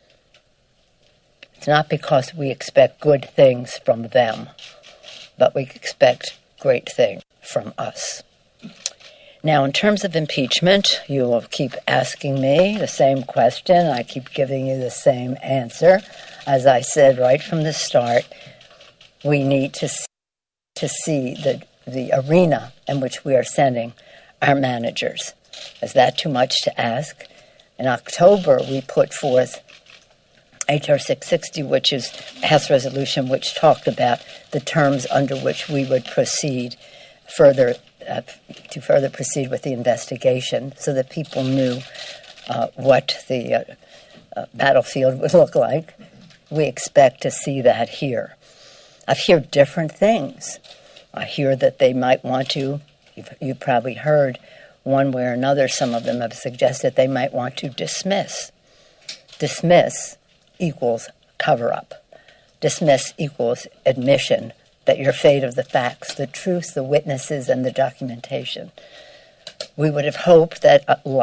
It's not because we expect good things from them, but we expect great things from us. Now, in terms of impeachment, you will keep asking me the same question. I keep giving you the same answer. As I said right from the start, we need to see the arena in which we are sending our managers. Is that too much to ask? In October, we put forth H.R. 660, which is House resolution, which talked about the terms under which we would proceed further proceed with the investigation, so that people knew what the battlefield would look like. We expect to see that here. I've heard different things. I hear that they might want to, you've probably heard one way or another, some of them have suggested they might want to dismiss. Dismiss equals cover-up. Dismiss equals admission that you're afraid of the facts, the truth, the witnesses, and the documentation. We would have hoped that,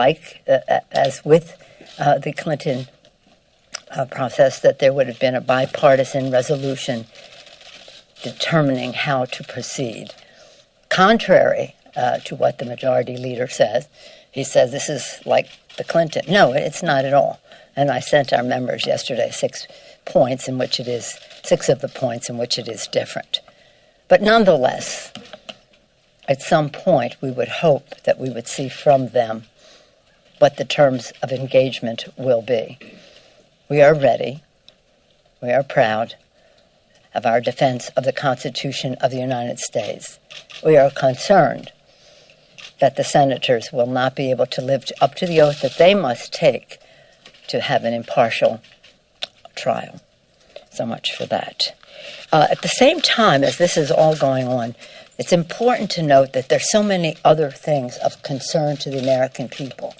as with the Clinton process, that there would have been a bipartisan resolution determining how to proceed. Contrary to what the majority leader says, he says this is like the Clinton. No, it's not at all. And I sent our members yesterday 6 points in which it is, 6 of the points in which it is different. But nonetheless, at some point, we would hope that we would see from them what the terms of engagement will be. We are ready. We are proud of our defense of the Constitution of the United States. We are concerned that the senators will not be able to live up to the oath that they must take to have an impartial trial. So much for that. At the same time as this is all going on, it's important to note that there's so many other things of concern to the American people.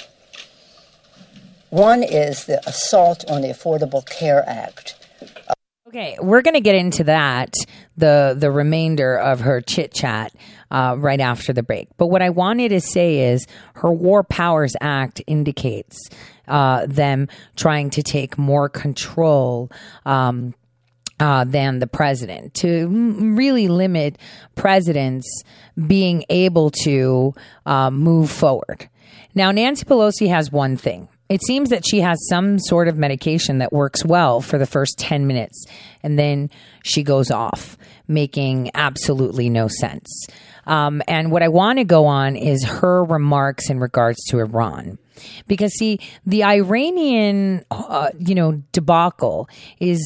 One is the assault on the Affordable Care Act. Okay, we're going to get into that, the remainder of her chit-chat right after the break. But what I wanted to say is her War Powers Act indicates them trying to take more control than the president, to really limit presidents being able to move forward. Now, Nancy Pelosi has one thing. It seems that she has some sort of medication that works well for the first 10 minutes, and then she goes off, making absolutely no sense. And what I want to go on is her remarks in regards to Iran. Because, see, the Iranian, debacle is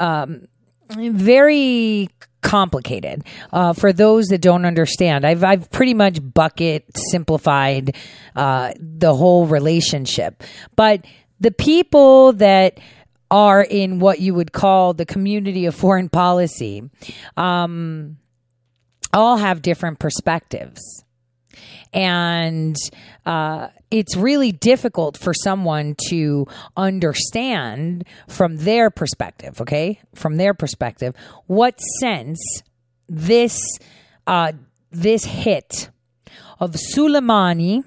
very complicated for those that don't understand. I've pretty much simplified the whole relationship. But the people that are in what you would call the community of foreign policy all have different perspectives. And it's really difficult for someone to understand from their perspective, okay? From their perspective, what sense this hit of Soleimani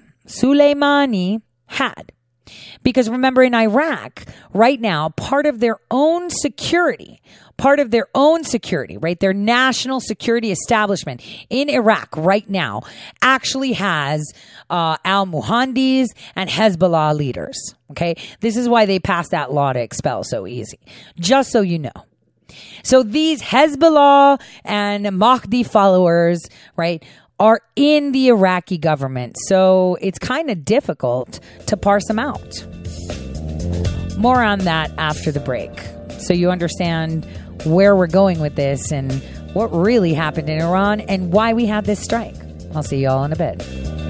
had. Because remember, in Iraq right now, part of their own security, right? Their national security establishment in Iraq right now actually has al-Muhandis and Hezbollah leaders. Okay. This is why they passed that law to expel so easy. Just so you know. So these Hezbollah and Mahdi followers, right, are in the Iraqi government. So it's kind of difficult to parse them out. More on that after the break, so you understand where we're going with this and what really happened in Iran and why we had this strike. I'll see y'all in a bit.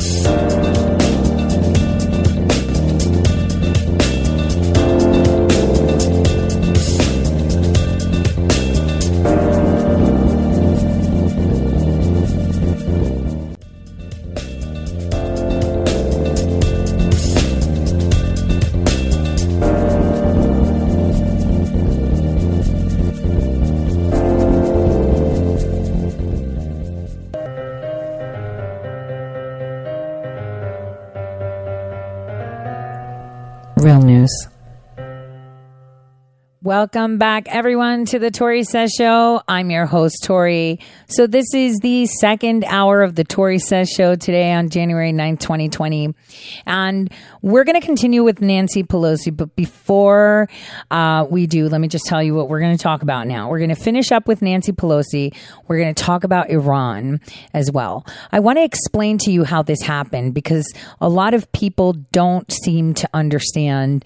Real news. Welcome back, everyone, to the Tori Says Show. I'm your host, Tori. So this is the second hour of the Tori Says Show today on January 9th, 2020. And we're going to continue with Nancy Pelosi. But before we do, let me just tell you what we're going to talk about now. We're going to finish up with Nancy Pelosi. We're going to talk about Iran as well. I want to explain to you how this happened because a lot of people don't seem to understand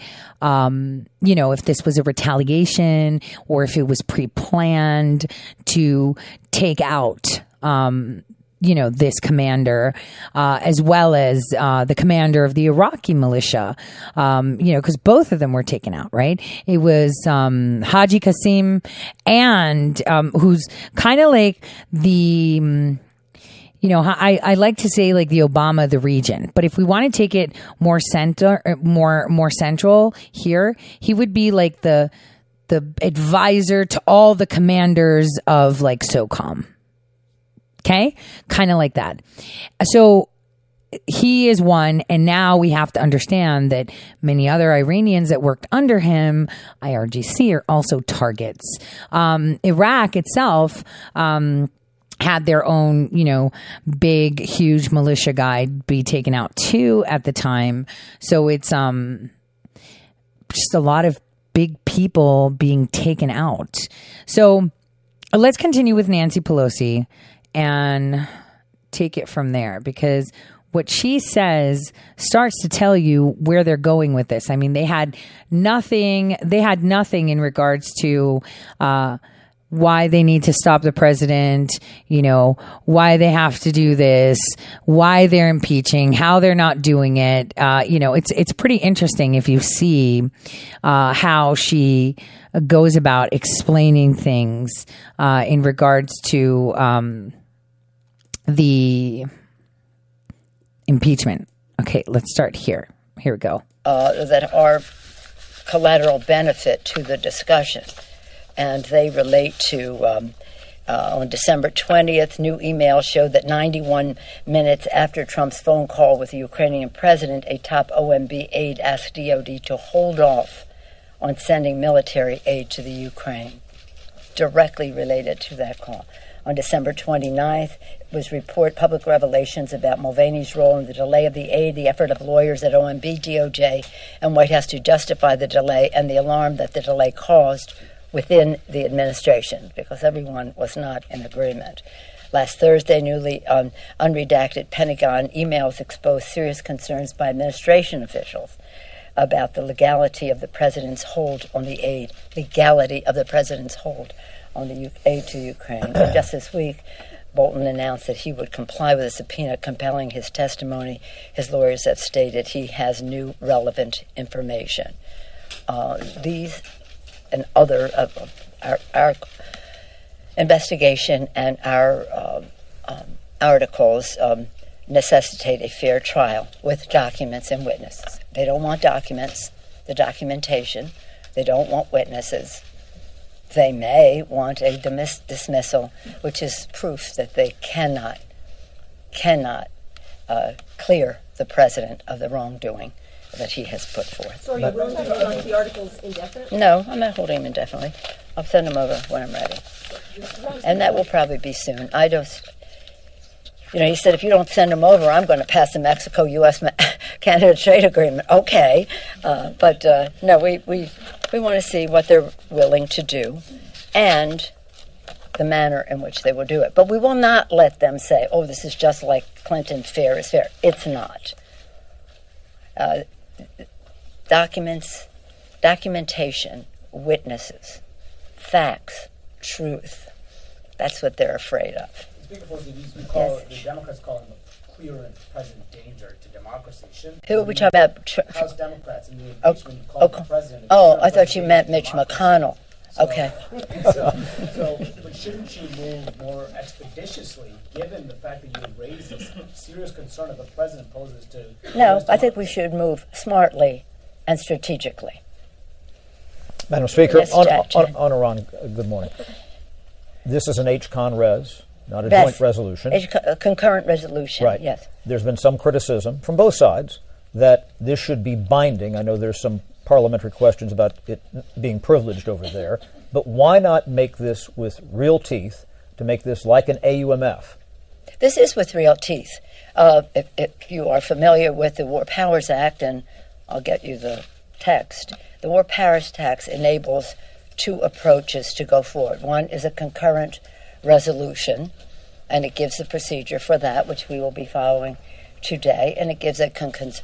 if this was a retaliation or if it was pre-planned to take out, this commander, as well as the commander of the Iraqi militia, because both of them were taken out, right? It was Haji Qasim and who's kind of like the... I like to say like the Obama of the region, but if we want to take it more central here, he would be like the advisor to all the commanders of like SOCOM. Okay? Kind of like that. So he is one, and now we have to understand that many other Iranians that worked under him, IRGC, are also targets. Iraq itself, had their own, big, huge militia guy be taken out too at the time. So it's just a lot of big people being taken out. So let's continue with Nancy Pelosi and take it from there, because what she says starts to tell you where they're going with this. I mean, they had nothing in regards to why they need to stop the president, why they have to do this, why they're impeaching, how they're not doing it. It's pretty interesting if you see how she goes about explaining things in regards to the impeachment. Okay, let's start here. Here we go. That are collateral benefit to the discussion. And they relate to, on December 20th, new emails showed that 91 minutes after Trump's phone call with the Ukrainian president, a top OMB aide asked DOD to hold off on sending military aid to the Ukraine, directly related to that call. On December 29th, was public revelations about Mulvaney's role in the delay of the aid, the effort of lawyers at OMB, DOJ, and White House to justify the delay, and the alarm that the delay caused within the administration, because everyone was not in agreement. Last Thursday, newly unredacted Pentagon emails exposed serious concerns by administration officials about the legality of the president's hold on the aid, aid to Ukraine. And just this week, Bolton announced that he would comply with a subpoena compelling his testimony. His lawyers have stated he has new relevant information. These and other of our investigation and our articles necessitate a fair trial with documents and witnesses. They don't want documents, the documentation. They don't want witnesses. They may want a dismissal, which is proof that they cannot clear the president of the wrongdoing that he has put forth. So are you willing to hold on to the articles indefinitely? No, I'm not holding them indefinitely. I'll send them over when I'm ready. And that will probably be soon. I just, he said, if you don't send them over, I'm going to pass the Mexico-U.S. Canada trade agreement. Okay. But no, we want to see what they're willing to do and the manner in which they will do it. But we will not let them say, oh, this is just like Clinton, fair is fair. It's not. Documentation, witnesses, facts, truth. That's what they're afraid of. Speaker Pelosi, the Democrats call him a clear and present danger to democracy. Who are we talking about? House Democrats in the impeachment called the president. Oh, I thought you meant Mitch McConnell. Okay. But shouldn't you move more expeditiously, given the fact that you would raise this serious concern that the president poses to? No, I think we should move smartly and strategically. Madam Speaker, Yes, on Iran, good morning. This is an H-Con res, not a joint resolution. A concurrent resolution, right. Yes. There's been some criticism from both sides that this should be binding. I know there's some parliamentary questions about it being privileged over there, but why not make this with real teeth to make this like an AUMF? This is with real teeth. If you are familiar with the War Powers Act, and I'll get you the text, the War Powers Act enables two approaches to go forward. One is a concurrent resolution, and it gives the procedure for that, which we will be following today, and it gives a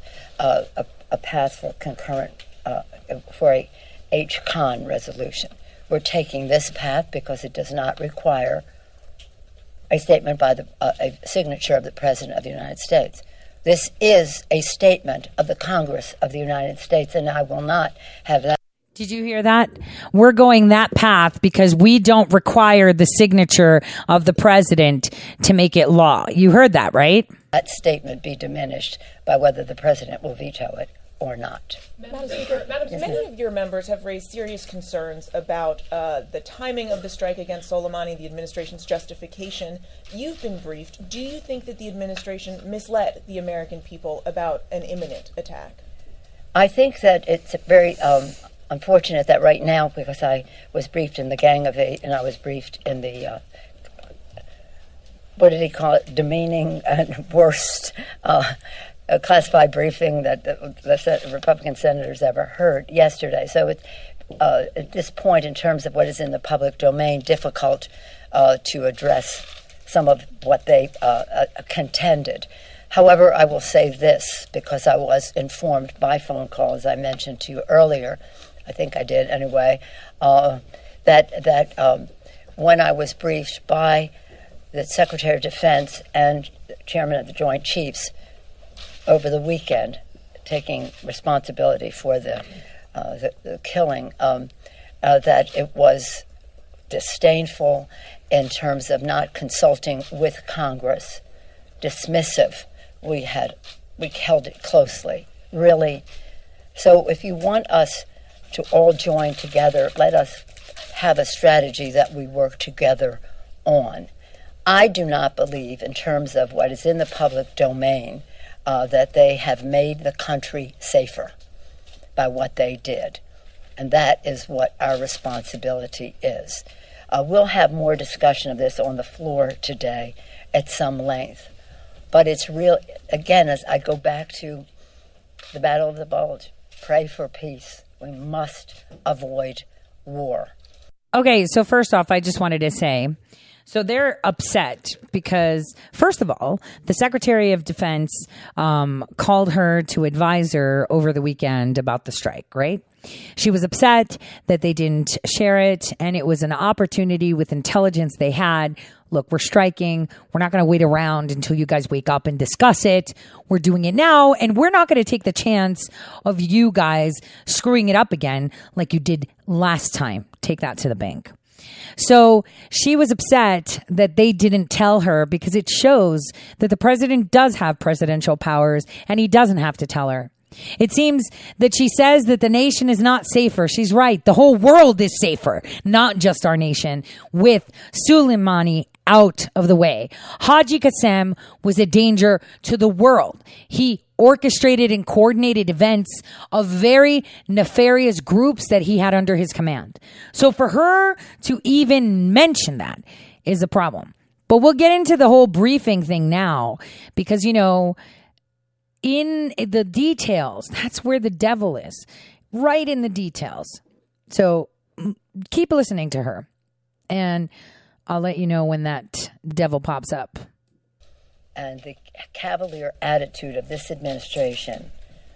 path for concurrent for a H-Con resolution. We're taking this path because it does not require a statement by a signature of the President of the United States. This is a statement of the Congress of the United States, and I will not have that. Did you hear that? We're going that path because we don't require the signature of the president to make it law. You heard that, right? That statement be diminished by whether the president will veto it or not. Madam Speaker, many of your members have raised serious concerns about the timing of the strike against Soleimani, the administration's justification. You've been briefed. Do you think that the administration misled the American people about an imminent attack? I think that it's very unfortunate that right now, because I was briefed in the Gang of Eight and I was briefed in the, what did he call it, demeaning and worst a classified briefing that the Republican senators ever heard yesterday. So it's, at this point, in terms of what is in the public domain, difficult to address some of what they contended. However, I will say this, because I was informed by phone call, as I mentioned to you earlier, I think I did anyway, that when I was briefed by the Secretary of Defense and Chairman of the Joint Chiefs over the weekend, taking responsibility for the killing, that it was disdainful in terms of not consulting with Congress, dismissive. We held it closely, really. So if you want us to all join together, let us have a strategy that we work together on. I do not believe, in terms of what is in the public domain, that they have made the country safer by what they did. And that is what our responsibility is. We'll have more discussion of this on the floor today at some length. But it's real, again, as I go back to the Battle of the Bulge, pray for peace. We must avoid war. Okay, so first off, I just wanted to say, so they're upset because, first of all, the Secretary of Defense called her to advise her over the weekend about the strike, right? She was upset that they didn't share it, and it was an opportunity with intelligence they had. Look, we're striking. We're not going to wait around until you guys wake up and discuss it. We're doing it now, and we're not going to take the chance of you guys screwing it up again like you did last time. Take that to the bank. So she was upset that they didn't tell her because it shows that the president does have presidential powers and he doesn't have to tell her. It seems that she says that the nation is not safer. She's right. The whole world is safer, not just our nation, with Soleimani out of the way. Haji Qasem was a danger to the world. He orchestrated and coordinated events of very nefarious groups that he had under his command. So for her to even mention that is a problem. But we'll get into the whole briefing thing now because, you know, in the details, that's where the devil is, right in the details. So keep listening to her, and I'll let you know when that devil pops up. And the cavalier attitude of this administration,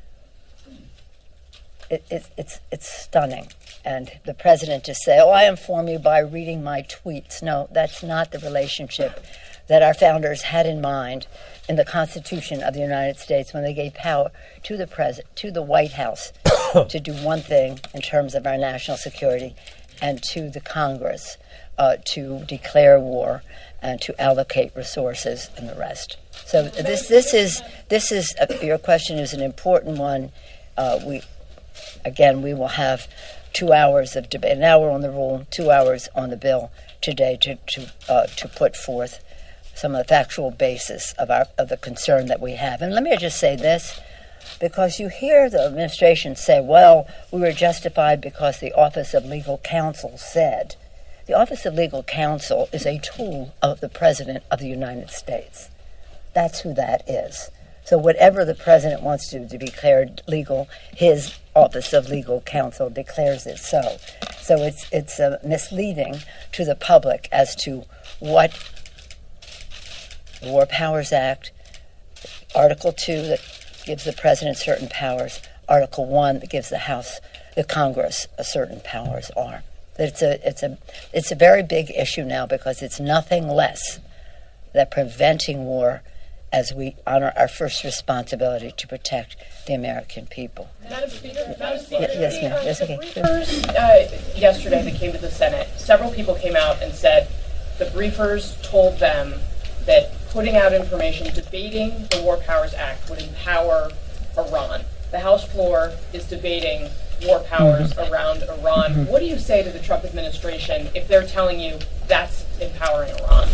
it's stunning. And the president to say, I inform you by reading my tweets. No, that's not the relationship that our founders had in mind in the Constitution of the United States when they gave power to the president, to the White House, to do one thing in terms of our national security, and to the Congress to declare war and to allocate resources and the rest. So this is your question is an important one. We will have 2 hours of debate. Now we're on the rule, 2 hours on the bill today to put forth some of the factual basis of the concern that we have. And let me just say this, because you hear the administration say, well, we were justified because the Office of Legal Counsel said. The Office of Legal Counsel is a tool of the President of the United States. That's who that is. So whatever the President wants to be declared legal, his Office of Legal Counsel declares it so. So it's misleading to the public as to what the War Powers Act, Article 2 that gives the President certain powers, Article 1 that gives the Congress certain powers are. It's a very big issue now because it's nothing less than preventing war as we honor our first responsibility to protect the American people. Madam Speaker, Yes, ma'am. Yes, okay. Briefers, yesterday that came to the Senate, several people came out and said the briefers told them that putting out information debating the War Powers Act would empower Iran. The House floor is debating war powers around Iran. What do you say to the Trump administration if they're telling you that's empowering Iran?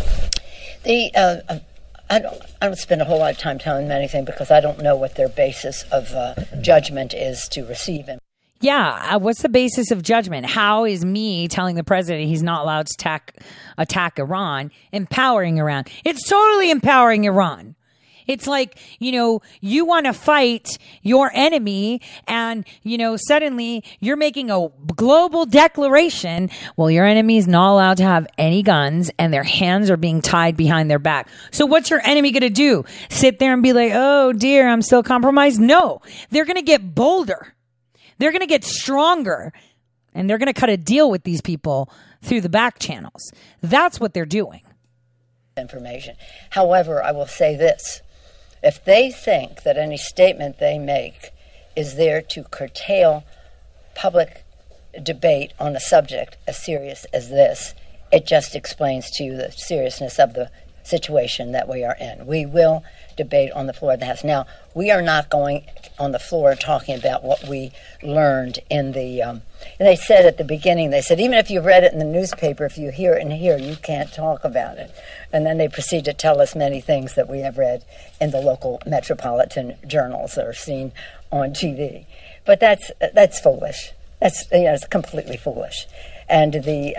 I don't spend a whole lot of time telling them anything because I don't know what their basis of judgment is to receive him. Yeah, what's the basis of judgment? How is me telling the president he's not allowed to attack Iran empowering Iran? It's totally empowering Iran. It's like, you want to fight your enemy and, suddenly you're making a global declaration. Well, your enemy's not allowed to have any guns and their hands are being tied behind their back. So what's your enemy going to do? Sit there and be like, oh dear, I'm still compromised? No, they're going to get bolder. They're going to get stronger and they're going to cut a deal with these people through the back channels. That's what they're doing. Information. However, I will say this. If they think that any statement they make is there to curtail public debate on a subject as serious as this, it just explains to you the seriousness of the situation that we are in. We will debate on the floor of the House. Now, we are not going on the floor talking about what we learned in the... and they said at the beginning, they said, even if you've read it in the newspaper, if you hear it in here, you can't talk about it. And then they proceed to tell us many things that we have read in the local metropolitan journals that are seen on TV. But that's foolish. It's completely foolish. And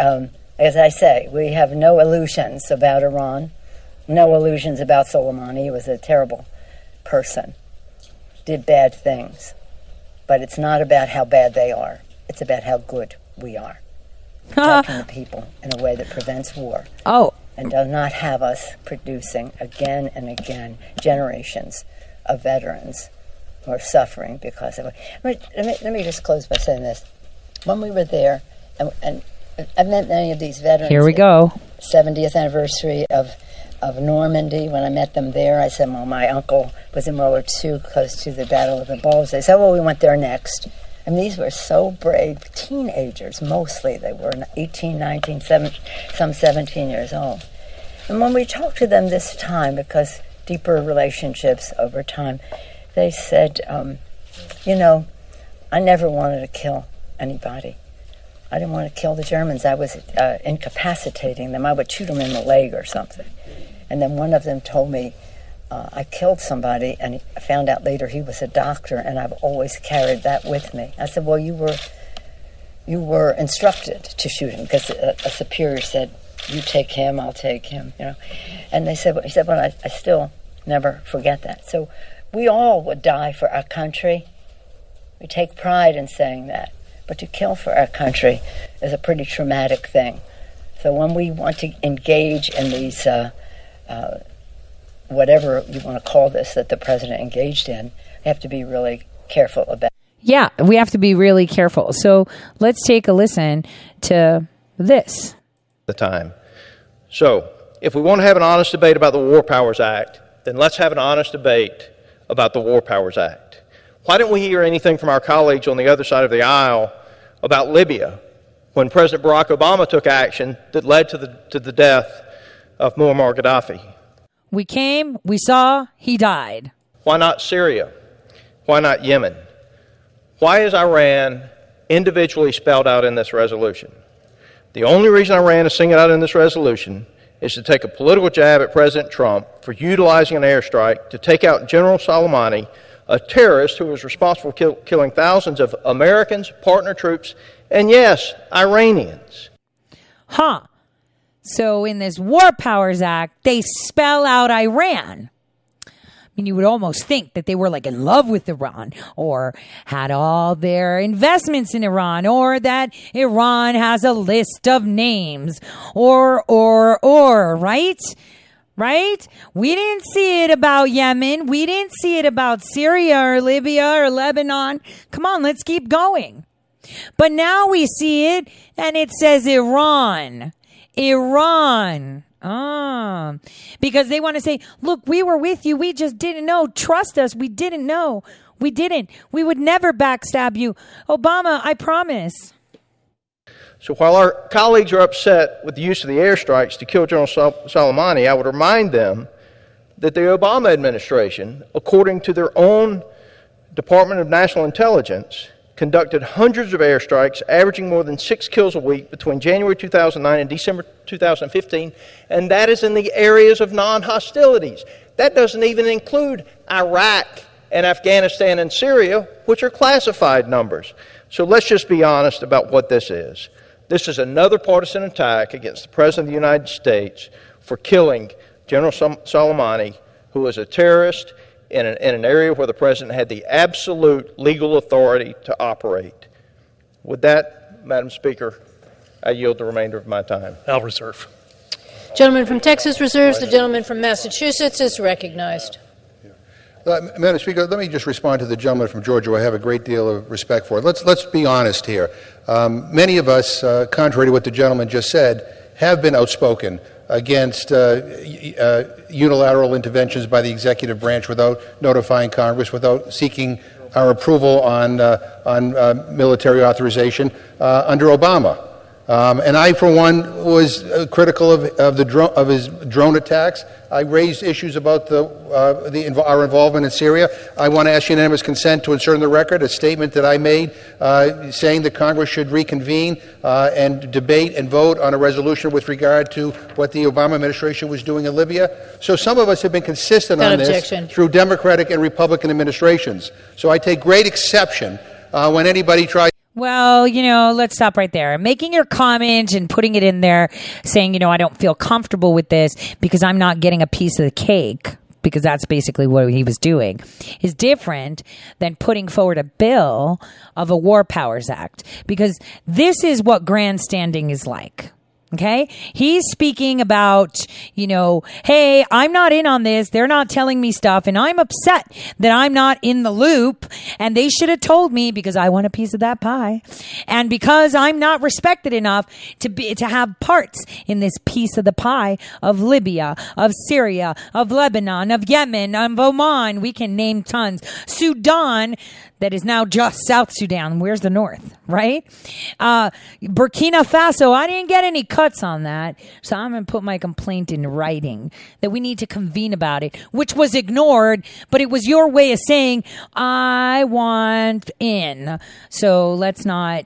as I say, we have no illusions about Iran, no illusions about Soleimani. He was a terrible person, did bad things. But it's not about how bad they are. It's about how good we are. Protecting the people in a way that prevents war. Oh. And does not have us producing again and again generations of veterans who are suffering because of it. Let me just close by saying this. When we were there, and I've met many of these veterans. Here we go. 70th anniversary of Normandy. When I met them there, I said, well, my uncle was in World War II, close to the Battle of the Bulge. They said, well, we went there next. And these were so brave teenagers, mostly. They were 18, 19, some 17 years old. And when we talked to them this time, because deeper relationships over time, they said, I never wanted to kill anybody. I didn't want to kill the Germans. I was incapacitating them. I would shoot them in the leg or something. And then one of them told me I killed somebody, and I found out later he was a doctor, and I've always carried that with me. I said, well, you were instructed to shoot him, because a superior said, you take him, I'll take him, you know. And he said, well, I still never forget that. So we all would die for our country. We take pride in saying that. But to kill for our country is a pretty traumatic thing. So when we want to engage in these, whatever you want to call this that the president engaged in, we have to be really careful about. Yeah, we have to be really careful. So let's take a listen to this. The time. So if we want to have an honest debate about the War Powers Act, then let's have an honest debate about the War Powers Act. Why didn't we hear anything from our colleagues on the other side of the aisle about Libya when President Barack Obama took action that led to the death of Muammar Gaddafi? We came, we saw, he died. Why not Syria? Why not Yemen? Why is Iran individually spelled out in this resolution? The only reason Iran is singing out in this resolution is to take a political jab at President Trump for utilizing an airstrike to take out General Soleimani, a terrorist who was responsible for killing thousands of Americans, partner troops, and yes, Iranians. Huh. So in this War Powers Act, they spell out Iran. I mean, you would almost think that they were like in love with Iran, or had all their investments in Iran, or that Iran has a list of names, or, right? Right? We didn't see it about Yemen. We didn't see it about Syria or Libya or Lebanon. Come on, let's keep going. But now we see it, and it says Iran. Iran. Because they want to say, look, we were with you. We just didn't know. Trust us. We didn't know. We didn't. We would never backstab you. Obama, I promise. So while our colleagues are upset with the use of the airstrikes to kill General Soleimani, I would remind them that the Obama administration, according to their own Department of National Intelligence, conducted hundreds of airstrikes, averaging more than 6 kills a week between January 2009 and December 2015, and that is in the areas of non-hostilities. That doesn't even include Iraq and Afghanistan and Syria, which are classified numbers. So let's just be honest about what this is. This is another partisan attack against the President of the United States for killing General Soleimani, who is a terrorist in an area where the President had the absolute legal authority to operate. With that, Madam Speaker, I yield the remainder of my time. I'll reserve. Gentleman from Texas reserves. The gentleman from Massachusetts is recognized. Madam Speaker, let me just respond to the gentleman from Georgia, who I have a great deal of respect for. Let's be honest here. Many of us, contrary to what the gentleman just said, have been outspoken against unilateral interventions by the executive branch without notifying Congress, without seeking our approval on military authorization under Obama. And I, for one, was critical of his drone attacks. I raised issues about our involvement in Syria. I want to ask unanimous consent to insert in the record a statement that I made saying that Congress should reconvene and debate and vote on a resolution with regard to what the Obama administration was doing in Libya. So some of us have been consistent on this through Democratic and Republican administrations. So I take great exception when anybody tries. Well, let's stop right there. Making your comment and putting it in there saying, I don't feel comfortable with this because I'm not getting a piece of the cake, because that's basically what he was doing, is different than putting forward a bill of a War Powers Act, because this is what grandstanding is like. Okay. He's speaking about, hey, I'm not in on this. They're not telling me stuff. And I'm upset that I'm not in the loop. And they should have told me because I want a piece of that pie. And because I'm not respected enough to have parts in this piece of the pie of Libya, of Syria, of Lebanon, of Yemen, of Oman. We can name tons. Sudan. That is now just South Sudan. Where's the North, right? Burkina Faso. I didn't get any cuts on that. So I'm going to put my complaint in writing that we need to convene about it, which was ignored, but it was your way of saying, I want in. So let's not,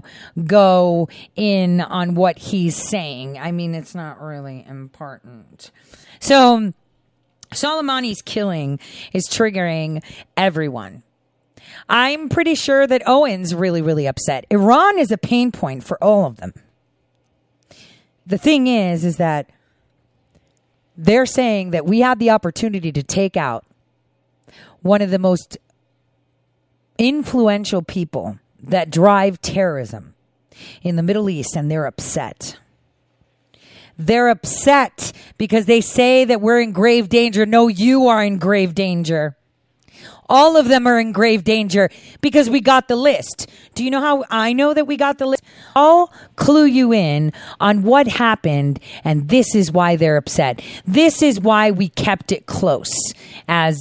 go in on what he's saying. I mean, it's not really important. So Soleimani's killing is triggering everyone. I'm pretty sure that Owen's really, really upset. Iran is a pain point for all of them. The thing is that they're saying that we had the opportunity to take out one of the most influential people that drive terrorism in the Middle East, and they're upset. They're upset because they say that we're in grave danger. No, you are in grave danger. All of them are in grave danger because we got the list. Do you know how I know that we got the list? I'll clue you in on what happened, and this is why they're upset. This is why we kept it close, as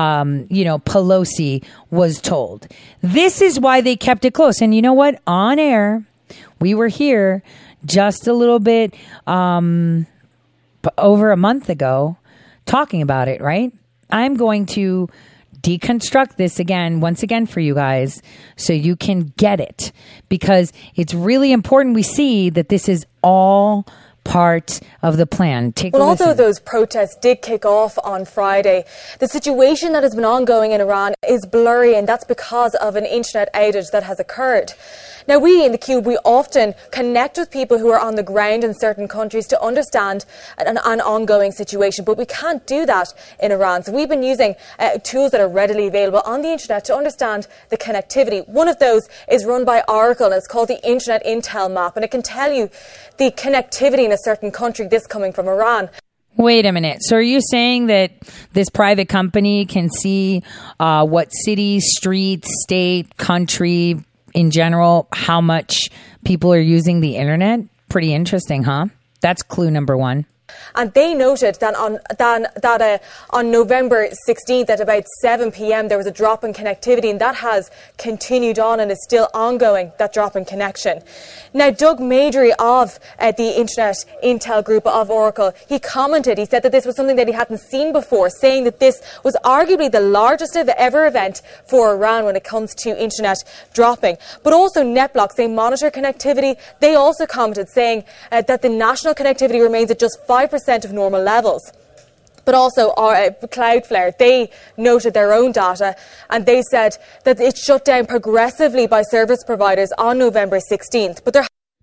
Pelosi was told. This is why they kept it close. And you know what? On air, we were here just a little bit over a month ago talking about it, right? I'm going to deconstruct this once again for you guys so you can get it, because it's really important we see that this is all part of the plan. Although those protests did kick off on Friday, the situation that has been ongoing in Iran is blurry, and that's because of an internet outage that has occurred. Now, we in theCUBE, we often connect with people who are on the ground in certain countries to understand an ongoing situation, but we can't do that in Iran. So we've been using tools that are readily available on the internet to understand the connectivity. One of those is run by Oracle, and it's called the Internet Intel Map, and it can tell you the connectivity in a certain country, this coming from Iran. Wait a minute. So are you saying that this private company can see what city, street, state, country, in general, how much people are using the internet? Pretty interesting, huh? That's clue number one. And they noted that on November 16th at about 7 p.m. there was a drop in connectivity, and that has continued on and is still ongoing, that drop in connection. Now, Doug Maidry of the Internet Intel Group of Oracle, he commented, he said that this was something that he hadn't seen before, saying that this was arguably the largest ever event for Iran when it comes to internet dropping. But also NetBlocks, they monitor connectivity. They also commented saying that the national connectivity remains at just 5% of normal levels. But also Cloudflare, they noted their own data, and they said that it shut down progressively by service providers on November 16th. But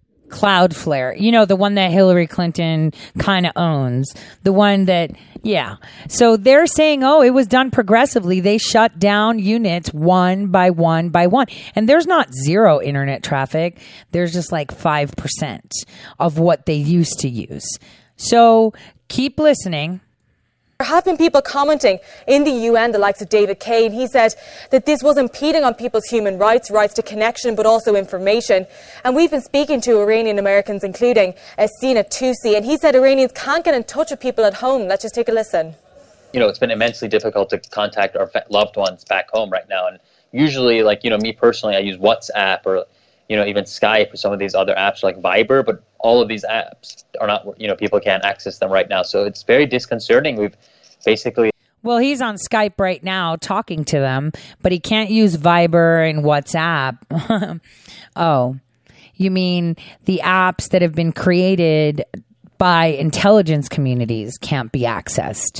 Cloudflare, the one that Hillary Clinton kind of owns, the one that, yeah. So they're saying, it was done progressively. They shut down units one by one by one. And there's not zero internet traffic. There's just like 5% of what they used to use. So keep listening. There have been people commenting in the UN, the likes of David Kane. He said that this was impeding on people's human rights to connection, but also information. And we've been speaking to Iranian Americans, including Sina Tusi, and he said Iranians can't get in touch with people at home. Let's just take a listen. It's been immensely difficult to contact our loved ones back home right now. And usually, me personally, I use WhatsApp or, even Skype or some of these other apps like Viber, but all of these apps are not, people can't access them right now. So it's very disconcerting. We've basically... Well, he's on Skype right now talking to them, but he can't use Viber and WhatsApp. Oh, you mean the apps that have been created by intelligence communities can't be accessed?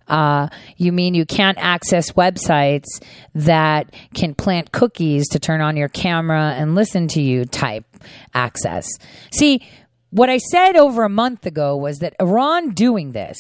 You mean you can't access websites that can plant cookies to turn on your camera and listen to you type access? See, what I said over a month ago was that Iran doing this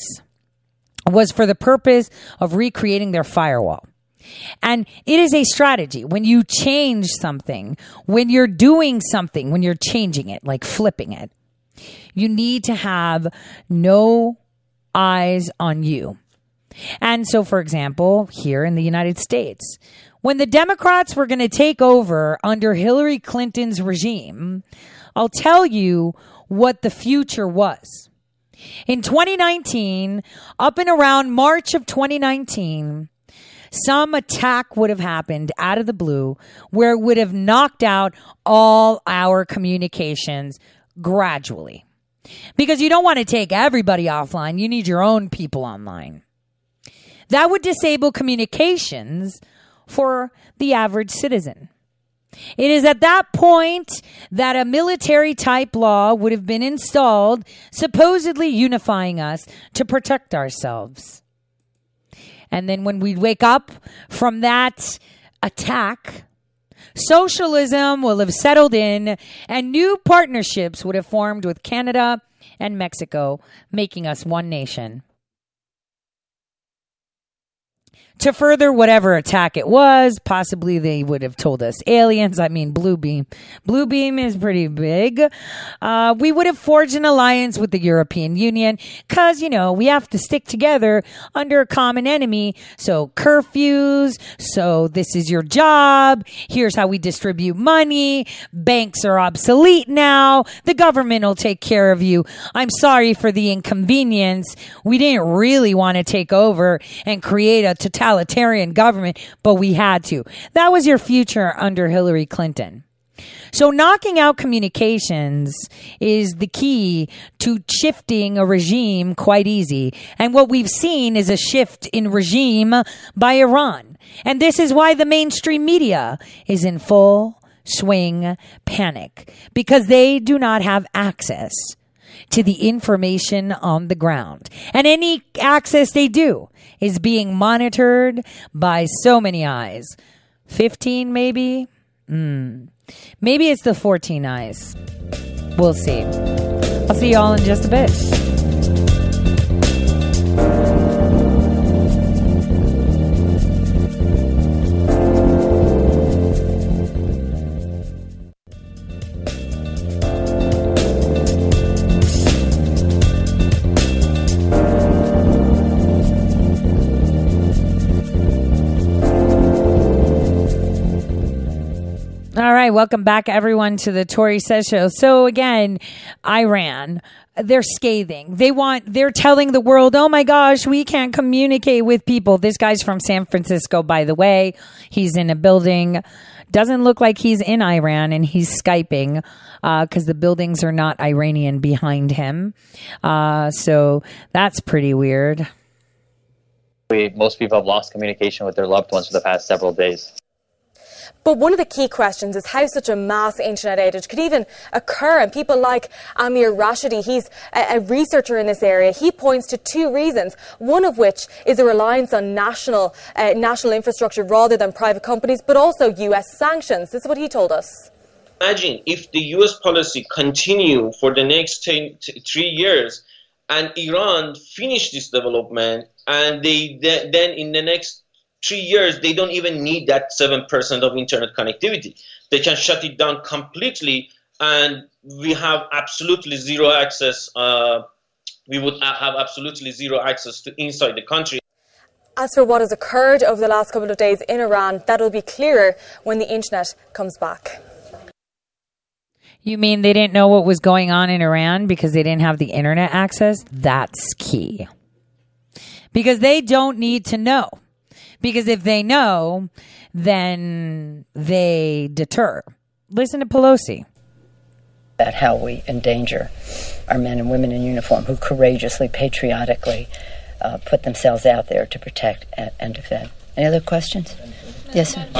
was for the purpose of recreating their firewall. And it is a strategy. When you change something, when you're doing something, when you're changing it, like flipping it, you need to have no eyes on you. And so, for example, here in the United States, when the Democrats were going to take over under Hillary Clinton's regime, I'll tell you what the future was. In 2019, up and around March of 2019, some attack would have happened out of the blue where it would have knocked out all our communications gradually. Because you don't want to take everybody offline. You need your own people online. That would disable communications for the average citizen. It is at that point that a military type law would have been installed, supposedly unifying us to protect ourselves. And then when we wake up from that attack, socialism will have settled in and new partnerships would have formed with Canada and Mexico, making us one nation. To further whatever attack it was, possibly they would have told us aliens. I mean, Blue Beam. Blue Beam is pretty big. We would have forged an alliance with the European Union because, we have to stick together under a common enemy. So curfews. So this is your job. Here's how we distribute money. Banks are obsolete now. The government will take care of you. I'm sorry for the inconvenience. We didn't really want to take over and create a totalitarian government, but we had to. That was your future under Hillary Clinton. So knocking out communications is the key to shifting a regime quite easy. And what we've seen is a shift in regime by Iran. And this is why the mainstream media is in full swing panic, because they do not have access to the information on the ground. And any access they do is being monitored by so many eyes. 15 maybe? Maybe it's the 14 eyes. We'll see. I'll see y'all in just a bit. All right, welcome back, everyone, to the Tori Says Show. So again, Iran, they're scathing. They're telling the world, oh my gosh, we can't communicate with people. This guy's from San Francisco, by the way. He's in a building. Doesn't look like he's in Iran, and he's Skyping because the buildings are not Iranian behind him. So that's pretty weird. Most people have lost communication with their loved ones for the past several days. But one of the key questions is how such a mass internet outage could even occur. And people like Amir Rashidi, he's a researcher in this area, he points to two reasons, one of which is a reliance on national infrastructure rather than private companies, but also U.S. sanctions. This is what he told us. Imagine if the U.S. policy continue for the next 3 years and Iran finish this development and they then in the next 3 years, they don't even need that 7% of internet connectivity. They can shut it down completely, and we have absolutely zero access. We would have absolutely zero access to inside the country. As for what has occurred over the last couple of days in Iran, that will be clearer when the internet comes back. You mean they didn't know what was going on in Iran because they didn't have the internet access? That's key. Because they don't need to know. Because if they know, then they deter. Listen to Pelosi. About how we endanger our men and women in uniform who courageously, patriotically put themselves out there to protect and defend. Any other questions? Yes, sir.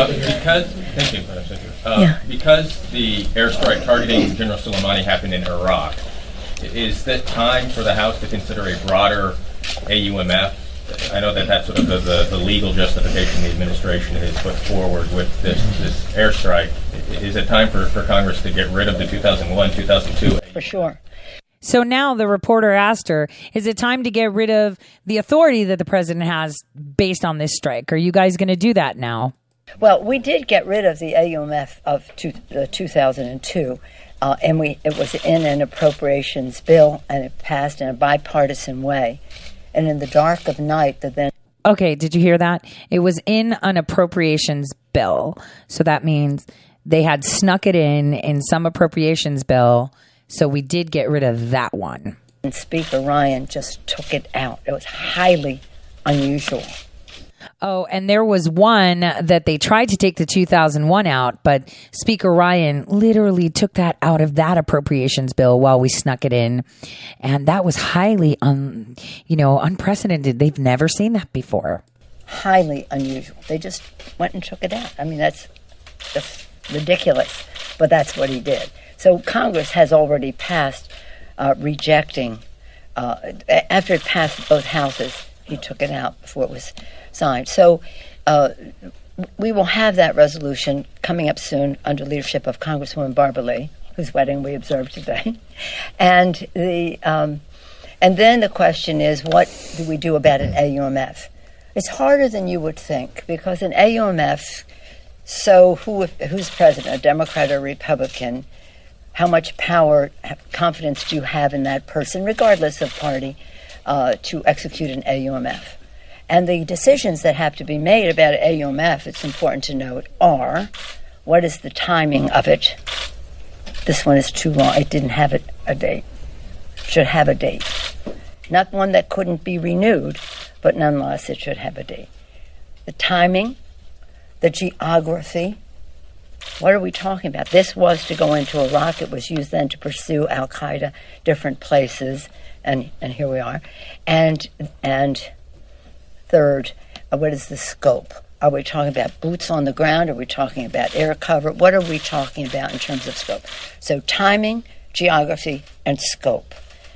Because the airstrike targeting General Soleimani happened in Iraq, is it time for the House to consider a broader AUMF? I know that that's sort of the legal justification the administration has put forward with this airstrike. Is it time for Congress to get rid of the 2001, 2002? For sure. So now the reporter asked her, is it time to get rid of the authority that the president has based on this strike? Are you guys going to do that now? Well, we did get rid of the AUMF of 2002, and it was in an appropriations bill, and it passed in a bipartisan way. And in the dark of night, Okay, did you hear that? It was in an appropriations bill. So that means they had snuck it in some appropriations bill. So we did get rid of that one. And Speaker Ryan just took it out. It was highly unusual. Oh, and there was one that they tried to take the 2001 out, but Speaker Ryan literally took that out of that appropriations bill while we snuck it in. And that was highly, unprecedented. They've never seen that before. Highly unusual. They just went and took it out. I mean, that's just ridiculous, but that's what he did. So Congress has already passed rejecting, after it passed both houses, he took it out before it was signed. So we will have that resolution coming up soon under leadership of Congresswoman Barbara Lee, whose wedding we observed today. And then the question is, what do we do about an AUMF? It's harder than you would think, because an AUMF, so who's president, a Democrat or Republican, how much power, confidence do you have in that person, regardless of party, to execute an AUMF? And the decisions that have to be made about AUMF, it's important to note, are what is the timing of it? This one is too long. It didn't have a date. Should have a date. Not one that couldn't be renewed, but nonetheless it should have a date. The timing, the geography. What are we talking about? This was to go into Iraq. It was used then to pursue al-Qaeda, different places, and here we are. And third, what is the scope? Are we talking about boots on the ground? Are we talking about air cover? What are we talking about in terms of scope? So timing, geography, and scope.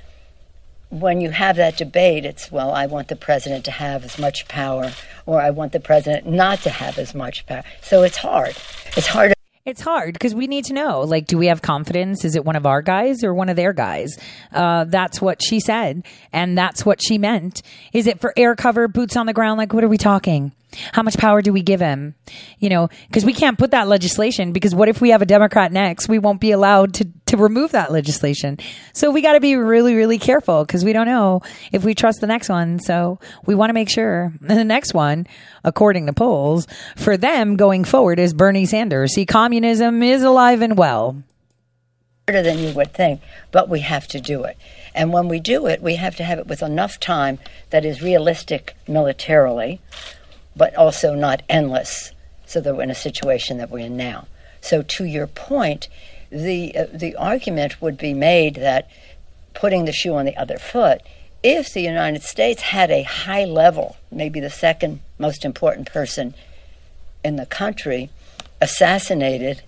When you have that debate, it's, well, I want the president to have as much power, or I want the president not to have as much power. So it's hard. It's hard because we need to know, like, do we have confidence? Is it one of our guys or one of their guys? That's what she said, and that's what she meant. Is it for air cover, boots on the ground? Like, what are we talking? How much power do we give him? Because we can't put that legislation, because what if we have a Democrat next? We won't be allowed to remove that legislation. So we got to be really, really careful, because we don't know if we trust the next one. So we want to make sure. And the next one, according to polls, for them going forward is Bernie Sanders. See, communism is alive and well. Harder than you would think, but we have to do it. And when we do it, we have to have it with enough time that is realistic militarily, but also not endless, so that we're in a situation that we're in now. So to your point, the argument would be made that, putting the shoe on the other foot, if the United States had a high level, maybe the second most important person in the country, assassinated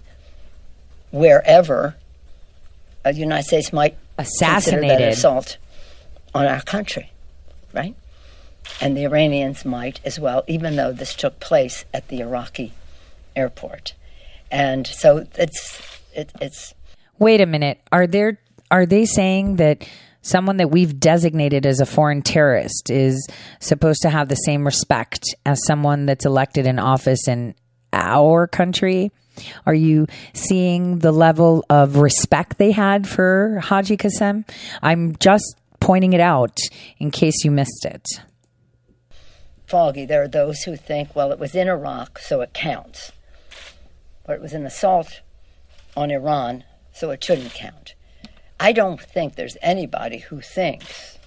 wherever, the United States might consider that an assault on our country, right? And the Iranians might as well, even though this took place at the Iraqi airport. And so it's. Wait a minute. Are they saying that someone that we've designated as a foreign terrorist is supposed to have the same respect as someone that's elected in office in our country? Are you seeing the level of respect they had for Haji Qasem? I'm just pointing it out in case you missed it. Foggy. There are those who think, well, it was in Iraq, so it counts. But it was an assault on Iran, so it shouldn't count. I don't think there's anybody who thinks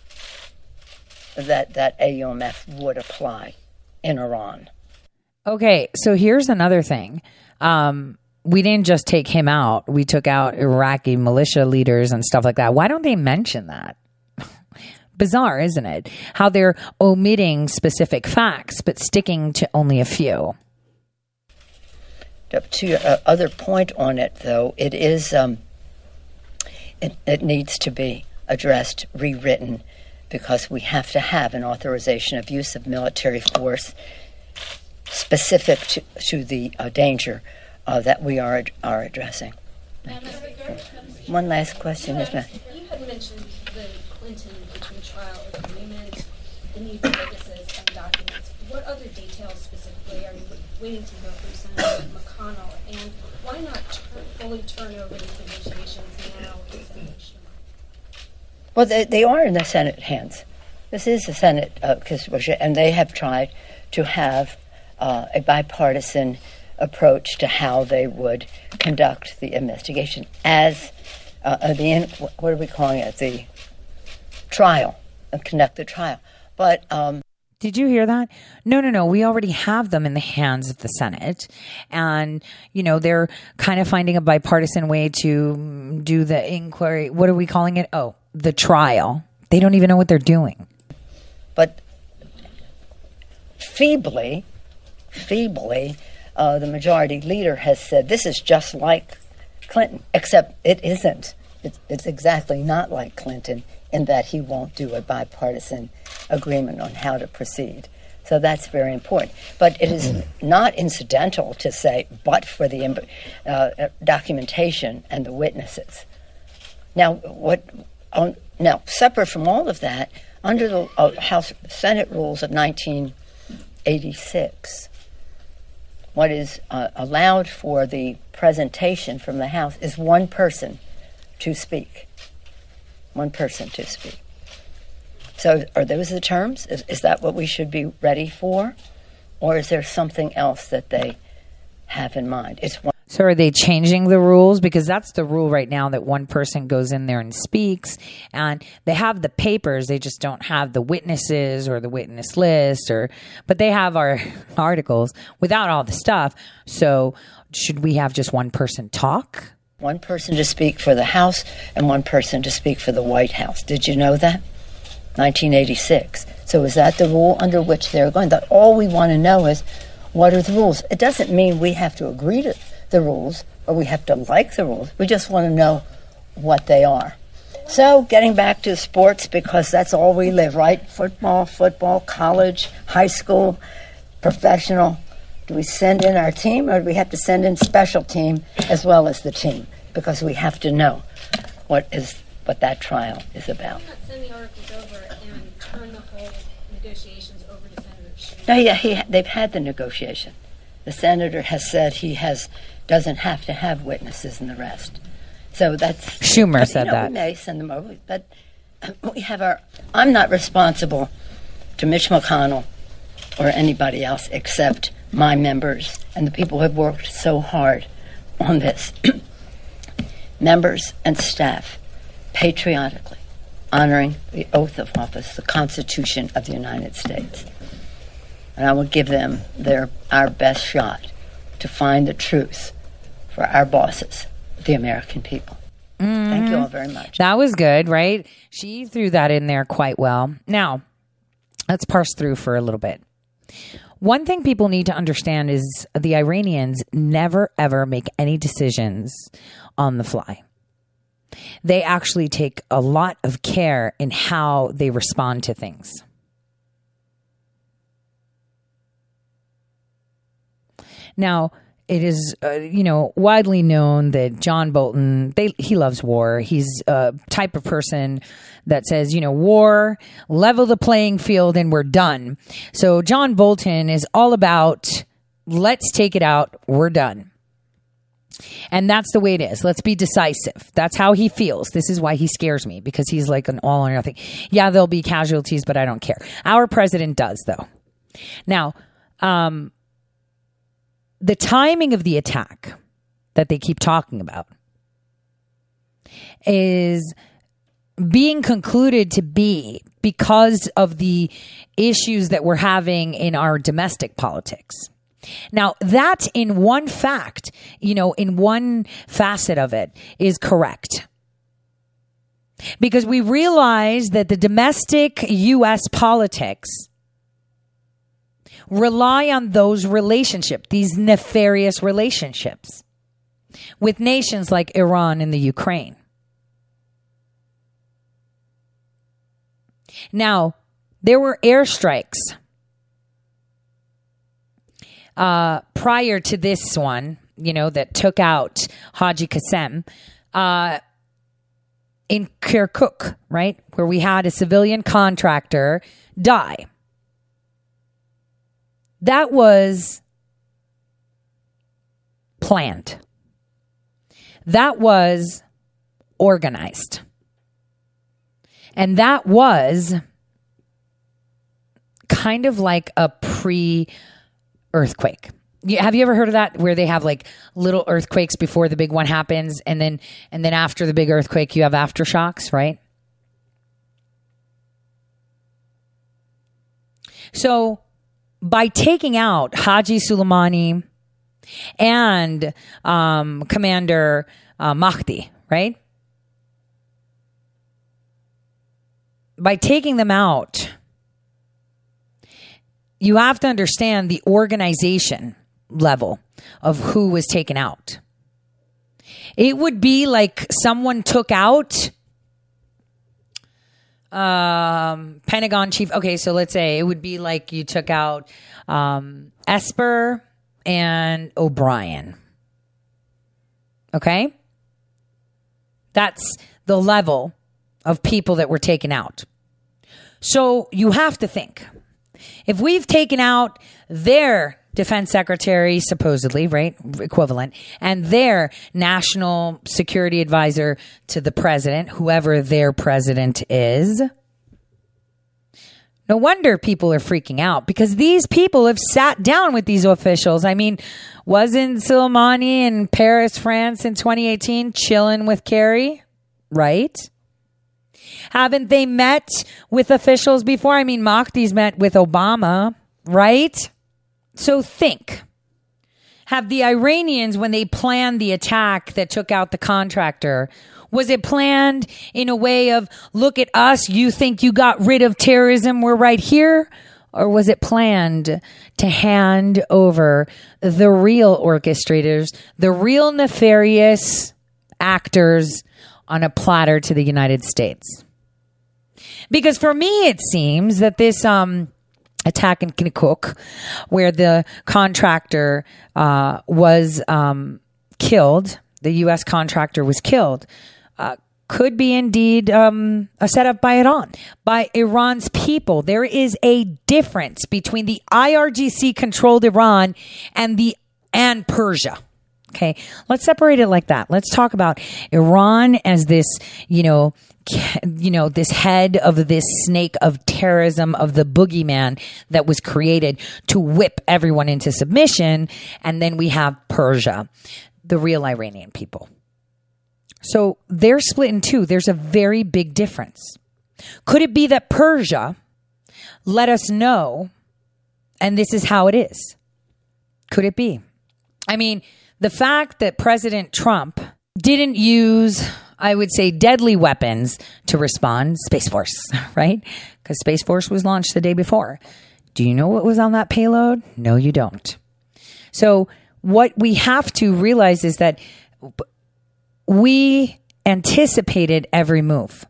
that AUMF would apply in Iran. Okay, so here's another thing. We didn't just take him out. We took out Iraqi militia leaders and stuff like that. Why don't they mention that? Bizarre, isn't it? How they're omitting specific facts, but sticking to only a few. To your other point on it, though, it is it needs to be addressed, rewritten, because we have to have an authorization of use of military force specific to the danger that we are addressing. One last question. You had mentioned the Clinton trial agreement, the need for witnesses and documents. What other details specifically are you waiting to hear from Senator McConnell, and why not fully turn over these negotiations now to Senator Schumer? Well, they are in the Senate hands. This is the Senate, and they have tried to have a bipartisan approach to how they would conduct the investigation as what are we calling it? The trial, conduct the trial. But Did you hear that? No. We already have them in the hands of the Senate. And, they're kind of finding a bipartisan way to do the inquiry. What are we calling it? Oh, the trial. They don't even know what they're doing. But feebly, the majority leader has said this is just like Clinton, except it isn't. It's exactly not like Clinton in that he won't do a bipartisan agreement on how to proceed. So that's very important. But it is not incidental to say, but for the documentation and the witnesses. Now, separate from all of that, under the House Senate rules of 1986, what is allowed for the presentation from the House is one person to speak. One person to speak. So are those the terms? Is that what we should be ready for? Or is there something else that they have in mind? So are they changing the rules? Because that's the rule right now, that one person goes in there and speaks, and they have the papers, they just don't have the witnesses or the witness list, but they have our articles without all the stuff. So should we have just one person talk? One person to speak for the House and one person to speak for the White House. Did you know that? 1986. So is that the rule under which they're going? That all we want to know is, what are the rules? It doesn't mean we have to agree to the rules or we have to like the rules. We just want to know what they are. So getting back to sports, because that's all we live, right? Football, college, high school, professional. Do we send in our team, or do we have to send in special team as well as the team? Because we have to know what that trial is about. Why not send the articles over and turn the whole negotiations over to Senator Schumer? No, yeah, they've had the negotiation. The senator has said he doesn't have to have witnesses and the rest. So that's Schumer said that. We may send them over, but we have I'm not responsible to Mitch McConnell or anybody else except my members and the people who have worked so hard on this. Members and staff, patriotically honoring the oath of office, the Constitution of the United States. And I will give them our best shot to find the truth for our bosses, the American people. Thank you all very much. That was good, right? She threw that in there quite well. Now, let's parse through for a little bit. One thing people need to understand is the Iranians never, ever make any decisions on the fly. They actually take a lot of care in how they respond to things. Now, it is, widely known that John Bolton, he loves war. He's a type of person that says, war, level the playing field, and we're done. So John Bolton is all about, let's take it out, we're done. And that's the way it is. Let's be decisive. That's how he feels. This is why he scares me, because he's like an all or nothing. Yeah, there'll be casualties, but I don't care. Our president does, though. Now, the timing of the attack that they keep talking about is being concluded to be because of the issues that we're having in our domestic politics. Now, that in one fact, in one facet of it is correct. Because we realize that the domestic U.S. politics rely on those relationships, these nefarious relationships with nations like Iran and the Ukraine. Now, there were airstrikes prior to this one, that took out Haji Qasem in Kirkuk, right, where we had a civilian contractor die. That was planned. That was organized. And that was kind of like a pre-earthquake. Have you ever heard of that, where they have like little earthquakes before the big one happens, and then after the big earthquake you have aftershocks, right? So by taking out Haji Soleimani and Commander Mahdi, right? By taking them out, you have to understand the organization level of who was taken out. It would be like someone took out Pentagon chief. Okay, so let's say it would be like you took out Esper and O'Brien. Okay? That's the level of people that were taken out. So you have to think, if we've taken out their defense secretary, supposedly, right, equivalent, and their national security advisor to the president, whoever their president is, no wonder people are freaking out, because these people have sat down with these officials. I mean, wasn't Soleimani in Paris, France in 2018 chilling with Kerry, right? Haven't they met with officials before? I mean, Mahdi's met with Obama, right? So think, have the Iranians, when they planned the attack that took out the contractor, was it planned in a way of, look at us, you think you got rid of terrorism, we're right here? Or was it planned to hand over the real orchestrators, the real nefarious actors on a platter to the United States? Because for me, it seems that this attack in Kirkuk, where the contractor was killed, the U.S. contractor was killed, could be indeed a setup by Iran, by Iran's people. There is a difference between the IRGC-controlled Iran and Persia. Okay, let's separate it like that. Let's talk about Iran as this, this head of this snake of terrorism, of the boogeyman that was created to whip everyone into submission. And then we have Persia, the real Iranian people. So they're split in two. There's a very big difference. Could it be that Persia let us know, and this is how it is? Could it be? I mean, the fact that President Trump didn't use, I would say, deadly weapons to respond, Space Force, right? Because Space Force was launched the day before. Do you know what was on that payload? No, you don't. So what we have to realize is that we anticipated every move.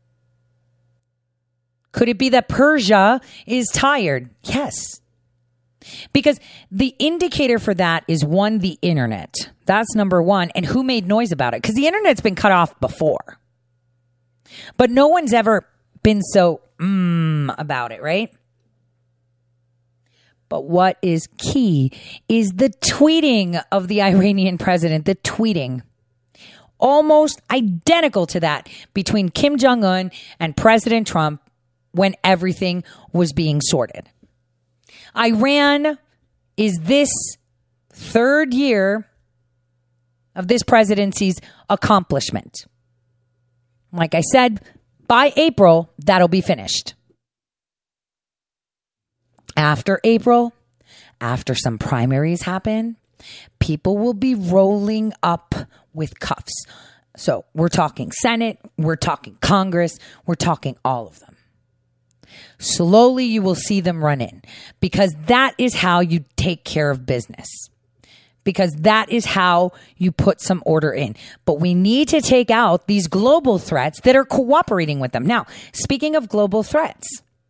Could it be that Persia is tired? Yes. Because the indicator for that is, one, the internet. That's number one. And who made noise about it? Because the internet's been cut off before. But no one's ever been so about it, right? But what is key is the tweeting of the Iranian president, the tweeting. Almost identical to that between Kim Jong-un and President Trump when everything was being sorted. Iran is this third year of this presidency's accomplishment. Like I said, by April, that'll be finished. After April, after some primaries happen, people will be rolling up with cuffs. So we're talking Senate, we're talking Congress, we're talking all of them. Slowly you will see them run in, because that is how you take care of business. Because that is how you put some order in. But we need to take out these global threats that are cooperating with them. Now, speaking of global threats,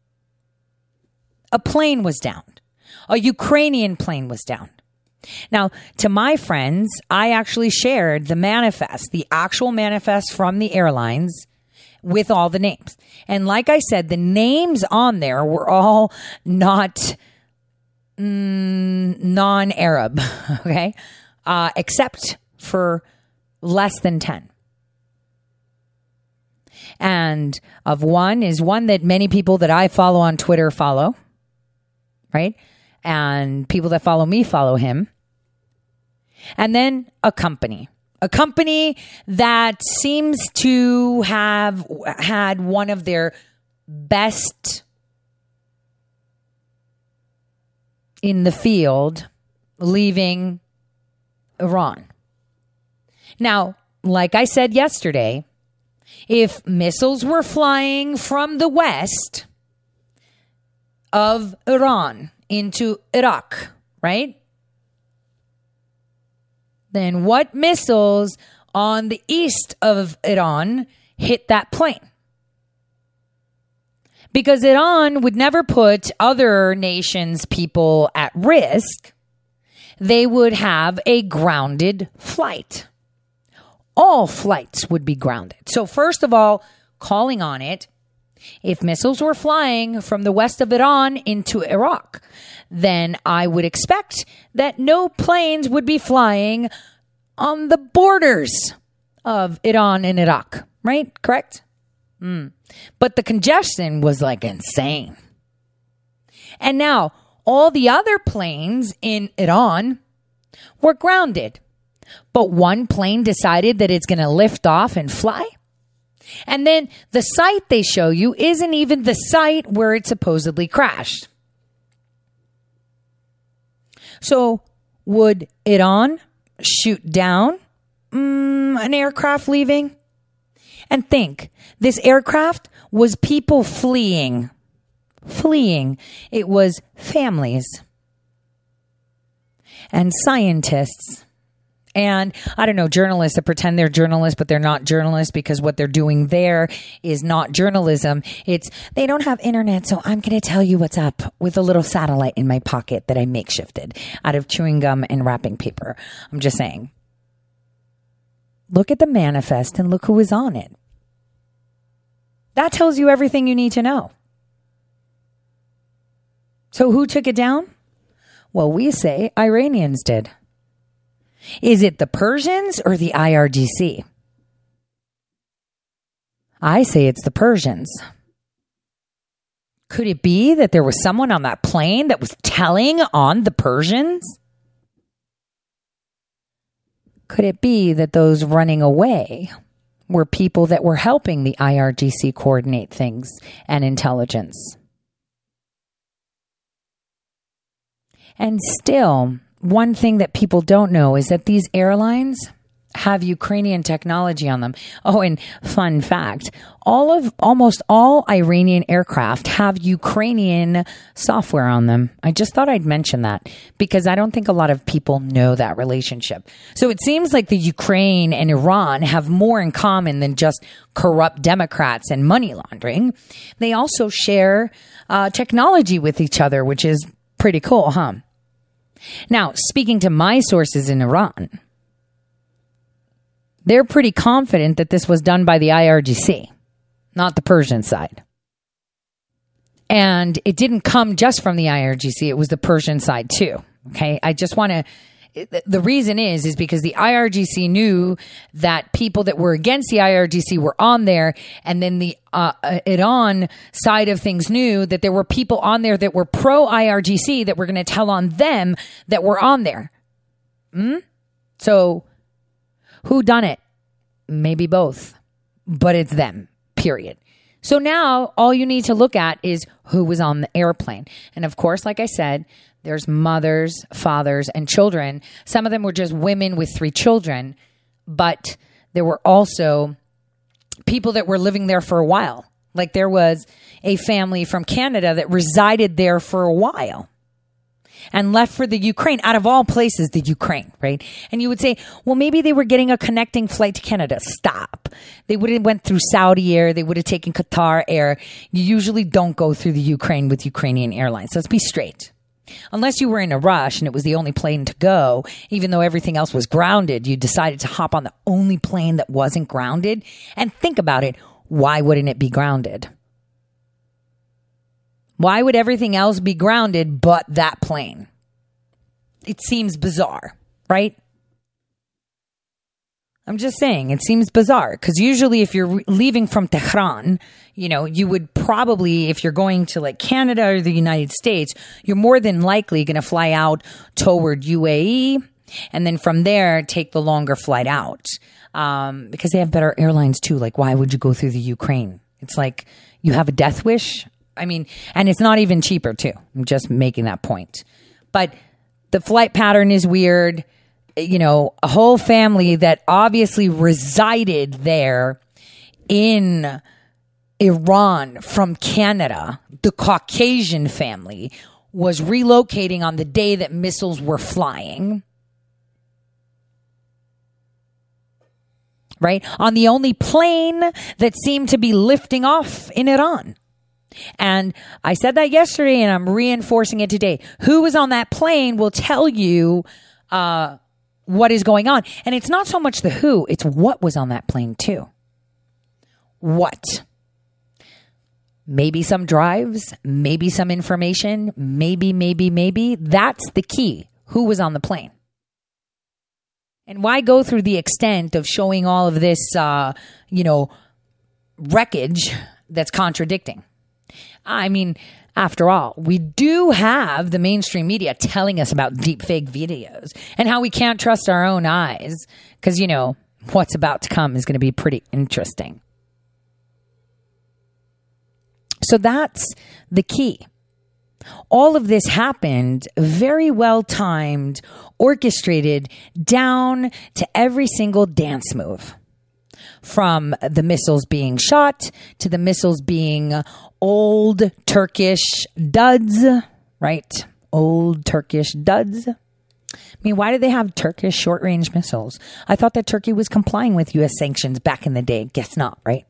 a plane was downed. A Ukrainian plane was down. Now, to my friends, I actually shared the manifest, the actual manifest from the airlines with all the names. And like I said, the names on there were all not non-Arab, okay? Except for less than 10. And of one is one that many people that I follow on Twitter follow, right? And people that follow me follow him. And then a company that seems to have had one of their best in the field leaving Iran. Now, like I said yesterday, if missiles were flying from the west of Iran into Iraq, right? Then what missiles on the east of Iran hit that plane? Because Iran would never put other nations' people at risk. They would have a grounded flight. All flights would be grounded. So first of all, calling on it, if missiles were flying from the west of Iran into Iraq, then I would expect that no planes would be flying on the borders of Iran and Iraq, right? Correct? But the congestion was like insane. And now all the other planes in Iran were grounded. But one plane decided that it's going to lift off and fly. And then the site they show you isn't even the site where it supposedly crashed. So would Iran shoot down an aircraft leaving? And think, this aircraft was people fleeing. It was families and scientists. And I don't know, journalists that pretend they're journalists, but they're not journalists because what they're doing there is not journalism. It's, they don't have internet, so I'm going to tell you what's up with a little satellite in my pocket that I makeshifted out of chewing gum and wrapping paper. I'm just saying. Look at the manifest and look who is on it. That tells you everything you need to know. So who took it down? Well, we say Iranians did. Is it the Persians or the IRGC? I say it's the Persians. Could it be that there was someone on that plane that was telling on the Persians? Could it be that those running away were people that were helping the IRGC coordinate things and intelligence? And still, one thing that people don't know is that these airlines have Ukrainian technology on them. Oh, and fun fact, almost all Iranian aircraft have Ukrainian software on them. I just thought I'd mention that because I don't think a lot of people know that relationship. So it seems like the Ukraine and Iran have more in common than just corrupt Democrats and money laundering. They also share technology with each other, which is pretty cool, huh? Now, speaking to my sources in Iran, they're pretty confident that this was done by the IRGC, not the Persian side. And it didn't come just from the IRGC, it was the Persian side too. Okay, I just want to, the reason is because the IRGC knew that people that were against the IRGC were on there, and then the Iran side of things knew that there were people on there that were pro-IRGC that were going to tell on them that were on there. So who done it? Maybe both, but it's them, period. So now all you need to look at is who was on the airplane. And of course, like I said, there's mothers, fathers, and children. Some of them were just women with 3 children, but there were also people that were living there for a while. Like there was a family from Canada that resided there for a while and left for the Ukraine, out of all places, the Ukraine, right? And you would say, well, maybe they were getting a connecting flight to Canada. Stop. They would have went through Saudi Air. They would have taken Qatar Air. You usually don't go through the Ukraine with Ukrainian Airlines. Let's be straight. Unless you were in a rush and it was the only plane to go, even though everything else was grounded, you decided to hop on the only plane that wasn't grounded. And think about it. Why wouldn't it be grounded? Why would everything else be grounded but that plane? It seems bizarre, right? I'm just saying, it seems bizarre because usually if you're leaving from Tehran, you know, you would probably, if you're going to like Canada or the United States, you're more than likely going to fly out toward UAE and then from there take the longer flight out because they have better airlines too. Like, why would you go through the Ukraine? It's like you have a death wish. I mean, and it's not even cheaper too. I'm just making that point. But the flight pattern is weird. You know, a whole family that obviously resided there in Iran from Canada, the Caucasian family, was relocating on the day that missiles were flying. Right? On the only plane that seemed to be lifting off in Iran. And I said that yesterday and I'm reinforcing it today. Who was on that plane will tell you what is going on. And it's not so much the who, it's what was on that plane too. What? Maybe some drives, maybe some information, maybe. That's the key. Who was on the plane? And why go through the extent of showing all of this, wreckage that's contradicting? I mean, after all, we do have the mainstream media telling us about deepfake videos and how we can't trust our own eyes because, what's about to come is going to be pretty interesting. So that's the key. All of this happened very well timed, orchestrated down to every single dance move. From the missiles being shot to the missiles being old Turkish duds, right? Old Turkish duds. I mean, why did they have Turkish short-range missiles? I thought that Turkey was complying with U.S. sanctions back in the day. Guess not, right?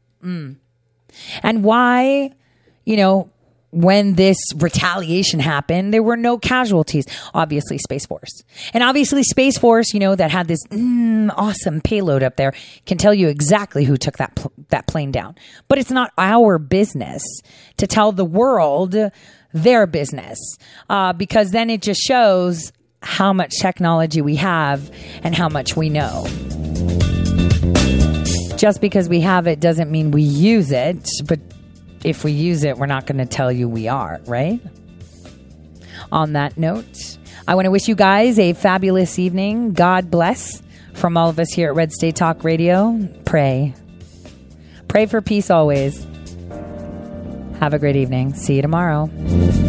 And why, when this retaliation happened, there were no casualties. Obviously, Space Force. And obviously, Space Force, that had this awesome payload up there, can tell you exactly who took that plane down. But it's not our business to tell the world their business, because then it just shows how much technology we have and how much we know. Just because we have it doesn't mean we use it, but if we use it, we're not going to tell you we are, right? On that note, I want to wish you guys a fabulous evening. God bless from all of us here at Red State Talk Radio. Pray. Pray for peace always. Have a great evening. See you tomorrow.